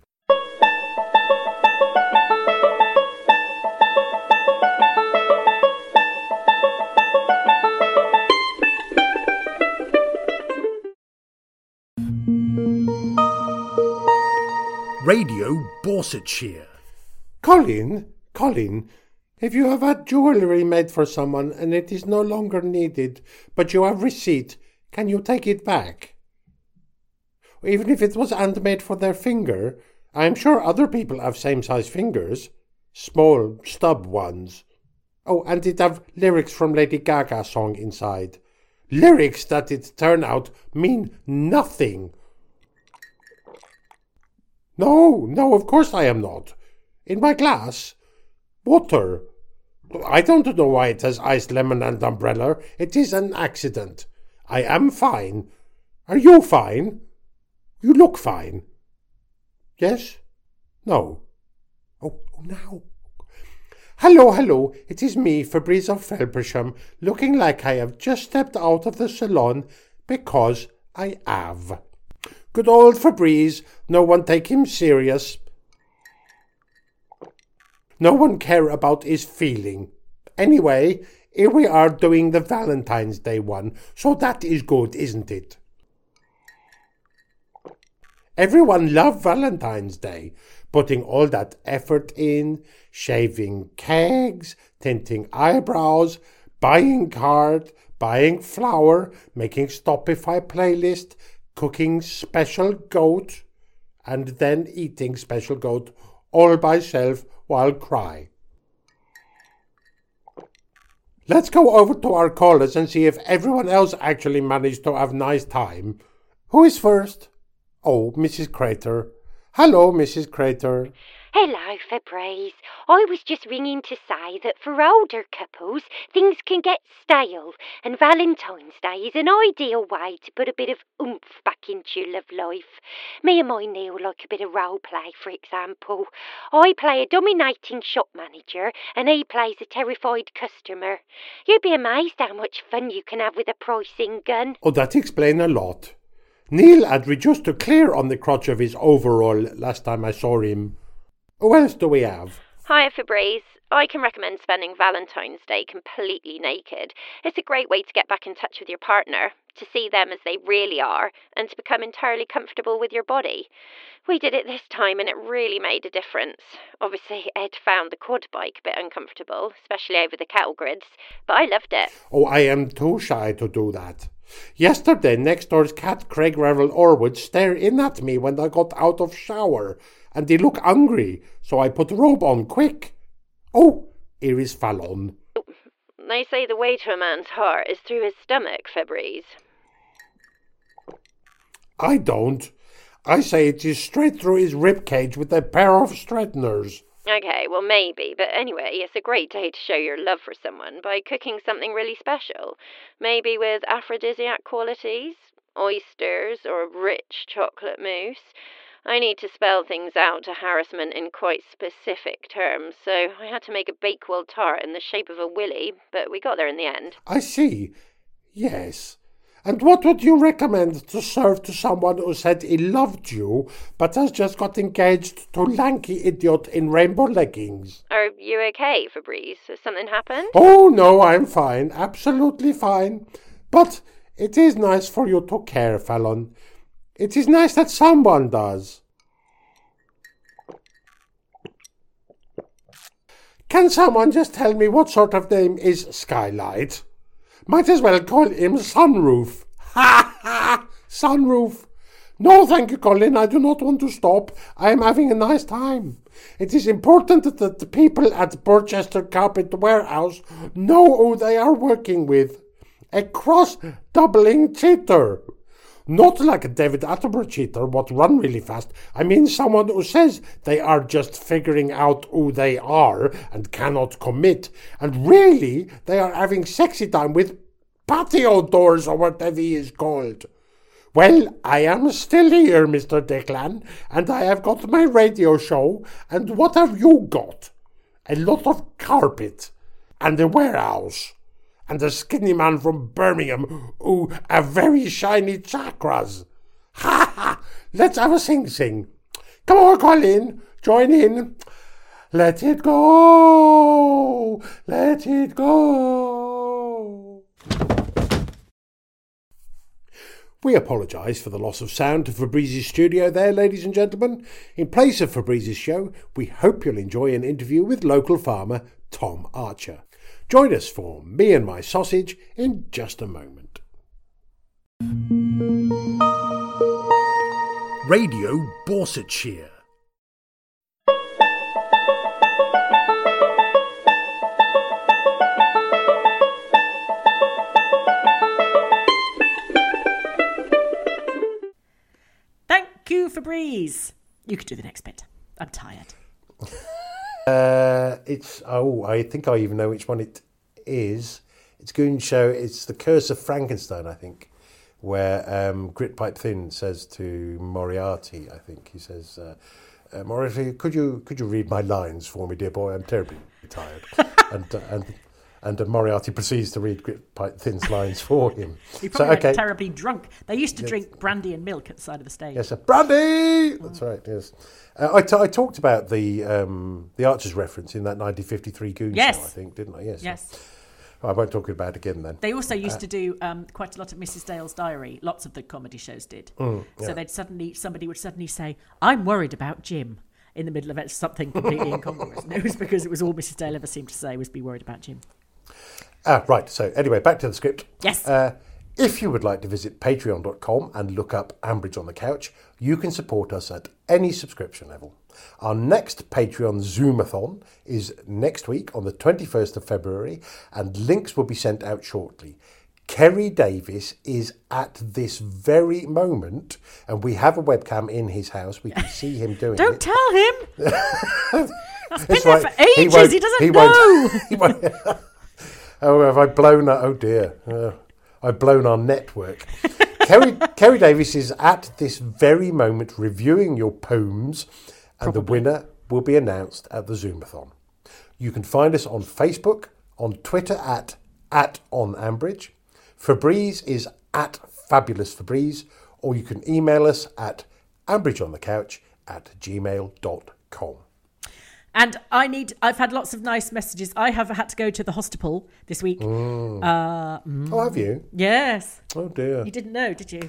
Radio Borsetshire. Colin, Colin, if you have had jewellery made for someone and it is no longer needed, but you have receipt, can you take it back? Even if it was handmade for their finger, I am sure other people have same-size fingers. Small, stub ones. Oh, and it have lyrics from Lady Gaga song inside. Lyrics that it turn out mean nothing. No, no, of course I am not. In my glass, water. I don't know why it has iced lemon and umbrella. It is an accident. I am fine. Are you fine? You look fine. Yes? No. Oh, oh now. Hello, hello. It is me, Febreze of Felpersham, looking like I have just stepped out of the salon because I have. Good old Febreze, no one take him serious. No one care about his feeling. Anyway, here we are doing the Valentine's Day one, so that is good, isn't it? Everyone love Valentine's Day, putting all that effort in, shaving kegs, tinting eyebrows, buying card, buying flour, making Stopify playlist, cooking special goat, and then eating special goat all by self while cry. Let's go over to our callers and see if everyone else actually managed to have nice time. Who is first? Oh, Missus Crater. Hello, Missus Crater. Hello, Febreze. I was just ringing to say that for older couples, things can get stale, and Valentine's Day is an ideal way to put a bit of oomph back into your love life. Me and my Neil like a bit of role play, for example. I play a dominating shop manager, and he plays a terrified customer. You'd be amazed how much fun you can have with a pricing gun. Oh, that explains a lot. Neil had reduced to clear on the crotch of his overall last time I saw him. Who else do we have? Hiya, Febreze. I can recommend spending Valentine's Day completely naked. It's a great way to get back in touch with your partner, to see them as they really are, and to become entirely comfortable with your body. We did it this time and it really made a difference. Obviously, Ed found the quad bike a bit uncomfortable, especially over the cattle grids, but I loved it. Oh, I am too shy to do that. Yesterday, next door's cat Craig Revel Orwood stared in at me when I got out of shower, and he looked hungry, so I put robe on quick. Oh, here is Fallon. They say the way to a man's heart is through his stomach, Febreze. I don't. I say it is straight through his ribcage with a pair of straighteners. Okay, well maybe, but anyway, it's a great day to show your love for someone by cooking something really special. Maybe with aphrodisiac qualities, oysters, or rich chocolate mousse. I need to spell things out to Harrisman in quite specific terms, so I had to make a Bakewell tart in the shape of a willy, but we got there in the end. I see. Yes. And what would you recommend to serve to someone who said he loved you, but has just got engaged to lanky idiot in rainbow leggings? Are you okay, Fabrice? Has something happened? Oh, no, I'm fine. Absolutely fine. But it is nice for you to care, Fallon. It is nice that someone does. Can someone just tell me what sort of name is Skylight? Might as well call him Sunroof. Ha ha! Sunroof. No, thank you, Colin. I do not want to stop. I am having a nice time. It is important that the people at Borchester Carpet Warehouse know who they are working with. A cross-doubling cheater. Not like a David Attenborough cheater, what run really fast. I mean someone who says they are just figuring out who they are and cannot commit. And really, they are having sexy time with patio doors or whatever he is called. Well, I am still here, Mister Declan, and I have got my radio show. And what have you got? A lot of carpet and a warehouse. And a skinny man from Birmingham who have very shiny chakras. Ha ha! Let's have a sing-sing. Come on, Colin, join in. Let it go, let it go. We apologise for the loss of sound to Fabrice's studio there, ladies and gentlemen. In place of Fabrice's show, we hope you'll enjoy an interview with local farmer Tom Archer. Join us for Me and My Sausage in just a moment. Radio Borsetshire. Thank you, Fabrice. You could do the next bit. I'm tired. Uh, it's oh, I think I even know which one it is. It's going to show. It's the Curse of Frankenstein, I think, where um, Gritpipe Thin says to Moriarty. I think he says, uh, uh, "Moriarty, could you could you read my lines for me, dear boy? I'm terribly tired." and uh, and and uh, Moriarty proceeds to read Gritpipe Thin's lines for him. He probably so, okay. went terribly drunk. They used to Yes. drink brandy and milk at the side of the stage. Yes, a brandy. That's right. Yes, uh, I, t- I talked about the um, the Archers reference in that nineteen fifty-three Goon Yes. show, I think, didn't I? Yes. Yes. I won't talk about it again then. They also used Uh, to do um, quite a lot of Missus Dale's Diary. Lots of the comedy shows did. Mm, yeah. So they'd suddenly, somebody would suddenly say, "I'm worried about Jim," in the middle of it, something completely incongruous. And it was because it was all Missus Dale ever seemed to say was "be worried about Jim." Ah, right. So anyway, back to the script. Yes. Uh, if you would like to visit patreon dot com and look up Ambridge on the Couch, you can support us at any subscription level. Our next Patreon Zoomathon is next week on the twenty-first of February, and links will be sent out shortly. Kerry Davis is at this very moment, and we have a webcam in his house. We can see him doing Don't it. tell him. That's been It's there right. for ages. He, won't- doesn't he know. won't- he won't- Oh, have I blown that? Oh dear. Uh, I've blown our network. Kerry, Kerry Davis is at this very moment reviewing your poems, and Probably. the winner will be announced at the Zoomathon. You can find us on Facebook, on Twitter at, at OnAmbridge. Fabrice is at Fabulous Fabrice, or you can email us at ambridgeonthecouch at gmail dot com. And I need, I've had lots of nice messages. I have had to go to the hospital this week. Mm. Uh, mm. Oh, have you? Yes. Oh dear. You didn't know, did you?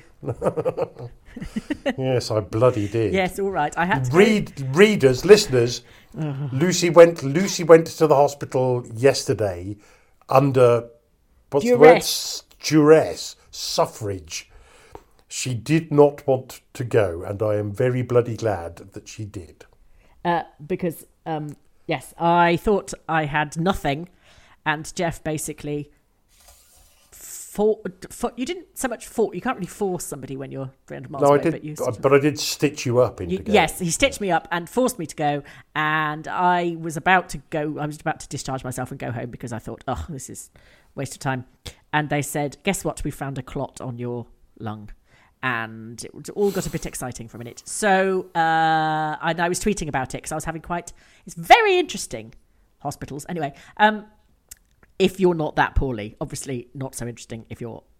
Yes, I bloody did. Yes, all right. I had to Read, readers, listeners. Lucy went. Lucy went to the hospital yesterday under what's the word? Duress. Duress, suffrage. She did not want to go, and I am very bloody glad that she did. Uh, because, um, yes, I thought I had nothing, and Jeff basically fought, fought. You didn't so much fought. You can't really force somebody when you're three hundred miles No, I away. did, but, you but, sort of- but I did stitch you up into you, going. yes, he stitched me up and forced me to go, and I was about to go. I was about to discharge myself and go home because I thought, oh, this is a waste of time. And they said, guess what? We found a clot on your lung. And it all got a bit exciting for a minute. So, uh, and I was tweeting about it because I was having quite, it's very interesting, hospitals. Anyway, um, if you're not that poorly, obviously not so interesting if you're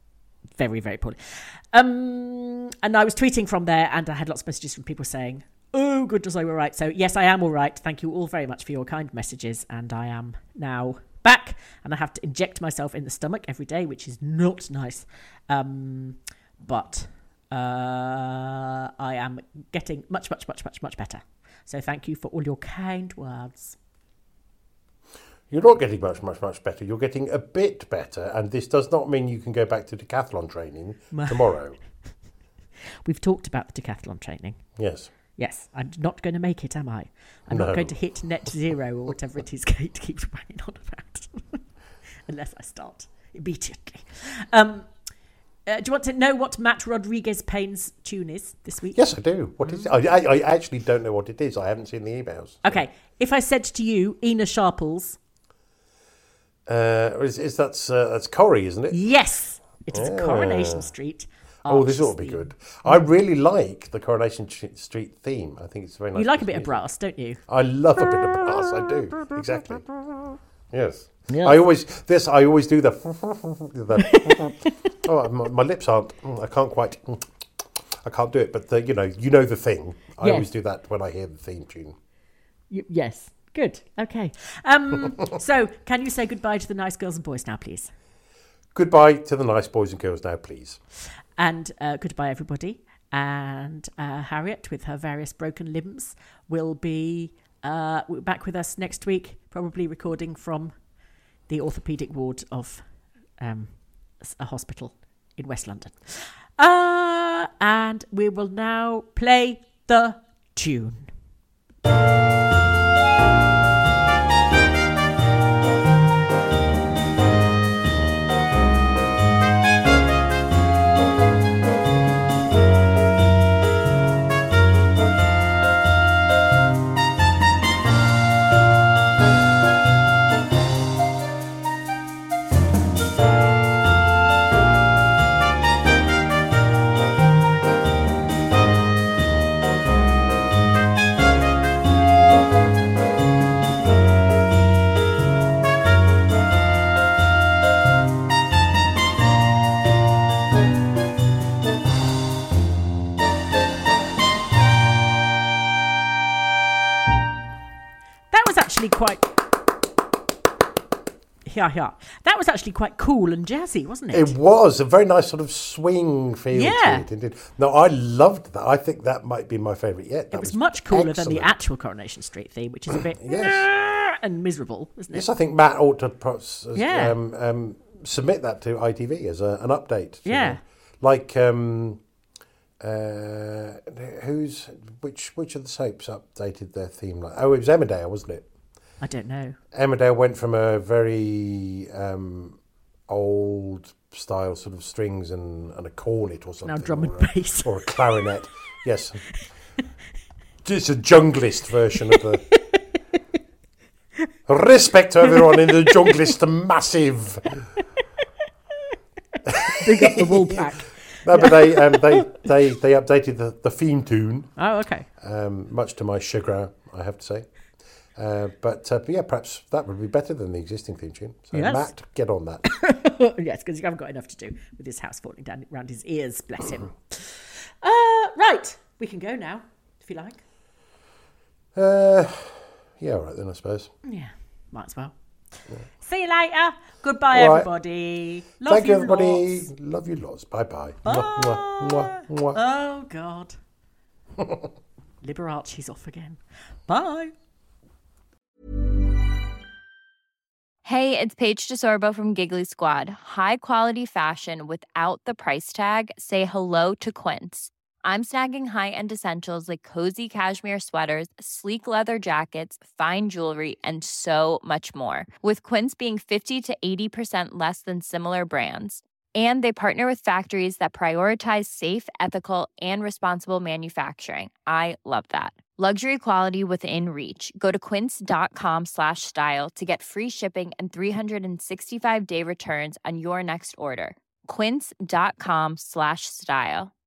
very, very poorly. Um, and I was tweeting from there, and I had lots of messages from people saying, oh, goodness, I were right. So, yes, I am all right. Thank you all very much for your kind messages. And I am now back, and I have to inject myself in the stomach every day, which is not nice. Um, but uh, I am getting much, much, much, much, much better. So thank you for all your kind words. You're not getting much, much, much better. You're getting a bit better, and this does not mean you can go back to decathlon training tomorrow. We've talked about the decathlon training. Yes. Yes, I'm not going to make it, am I? I'm no. not going to hit net zero or whatever it is Kate keeps banging on about. Unless I start immediately. Um, uh, do you want to know what Matt Rodriguez Payne's tune is this week? Yes, I do. What is it? I, I, I actually don't know what it is. I haven't seen the emails. Okay. If I said to you, Ina Sharples... Uh, is, is that's, uh, that's Corrie, isn't it? Yes. It is oh. a Coronation Street. Oh, this ought to be theme. good. I really like the Coronation Street theme. I think it's very nice. You like a bit of brass, don't you? I love a bit of brass. I do. Exactly. Yes. Yes. I always this. I always do the. the oh, my, my lips aren't. I can't quite. I can't do it. But the, you know, you know the thing. I yes. always do that when I hear the theme tune. You, yes. Good. Okay. Um, so, can you say goodbye to the nice girls and boys now, please? Goodbye to the nice boys and girls now, please. And uh, goodbye, everybody. And uh, Harriet, with her various broken limbs, will be uh, back with us next week, probably recording from the orthopaedic ward of um, a hospital in West London. Uh, and we will now play the tune. Quite, yeah, yeah. That was actually quite cool and jazzy, wasn't it? It was a very nice sort of swing feel yeah. to it. Indeed. No, I loved that. I think that might be my favourite yet. That it was, was much cooler excellent. than the actual Coronation Street theme, which is a bit yes. and miserable, isn't it? Yes, I think Matt ought to pro- yeah. um, um, submit that to I T V as a, an update. Yeah, know. Like um, uh, who's which? Which of the soaps updated their theme? Like oh, it was Emmerdale, wasn't it? I don't know. Emmerdale went from a very um, old style sort of strings and, and a cornet or something. Now drum and or bass. A, or a clarinet. Yes. It's a junglist version of the... Respect to everyone in the junglist massive. Big up the wool pack. No, but they um, they, they they updated the, the theme tune. Oh, okay. Um, much to my chagrin, I have to say. Uh, but, uh, but yeah, perhaps that would be better than the existing theme tune. So yes. Matt, get on that. Yes, because you haven't got enough to do with his house falling down around his ears, bless him. uh, right, we can go now, if you like. Uh, yeah, all right then, I suppose. Yeah, might as well. Yeah. See you later. Goodbye, all right. everybody. Love Thank you, you, everybody. lots. Love you lots. Bye-bye. Bye. Mwah, mwah, mwah. Oh, God. Liberace's off again. Bye. Hey, it's Paige DeSorbo from Giggly Squad. High quality fashion without the price tag. Say hello to Quince. I'm snagging high-end essentials like cozy cashmere sweaters, sleek leather jackets, fine jewelry, and so much more. With Quince being fifty to eighty percent less than similar brands. And they partner with factories that prioritize safe, ethical, and responsible manufacturing. I love that. Luxury quality within reach. Go to quince.com slash style to get free shipping and three sixty-five day returns on your next order. Quince.com slash style.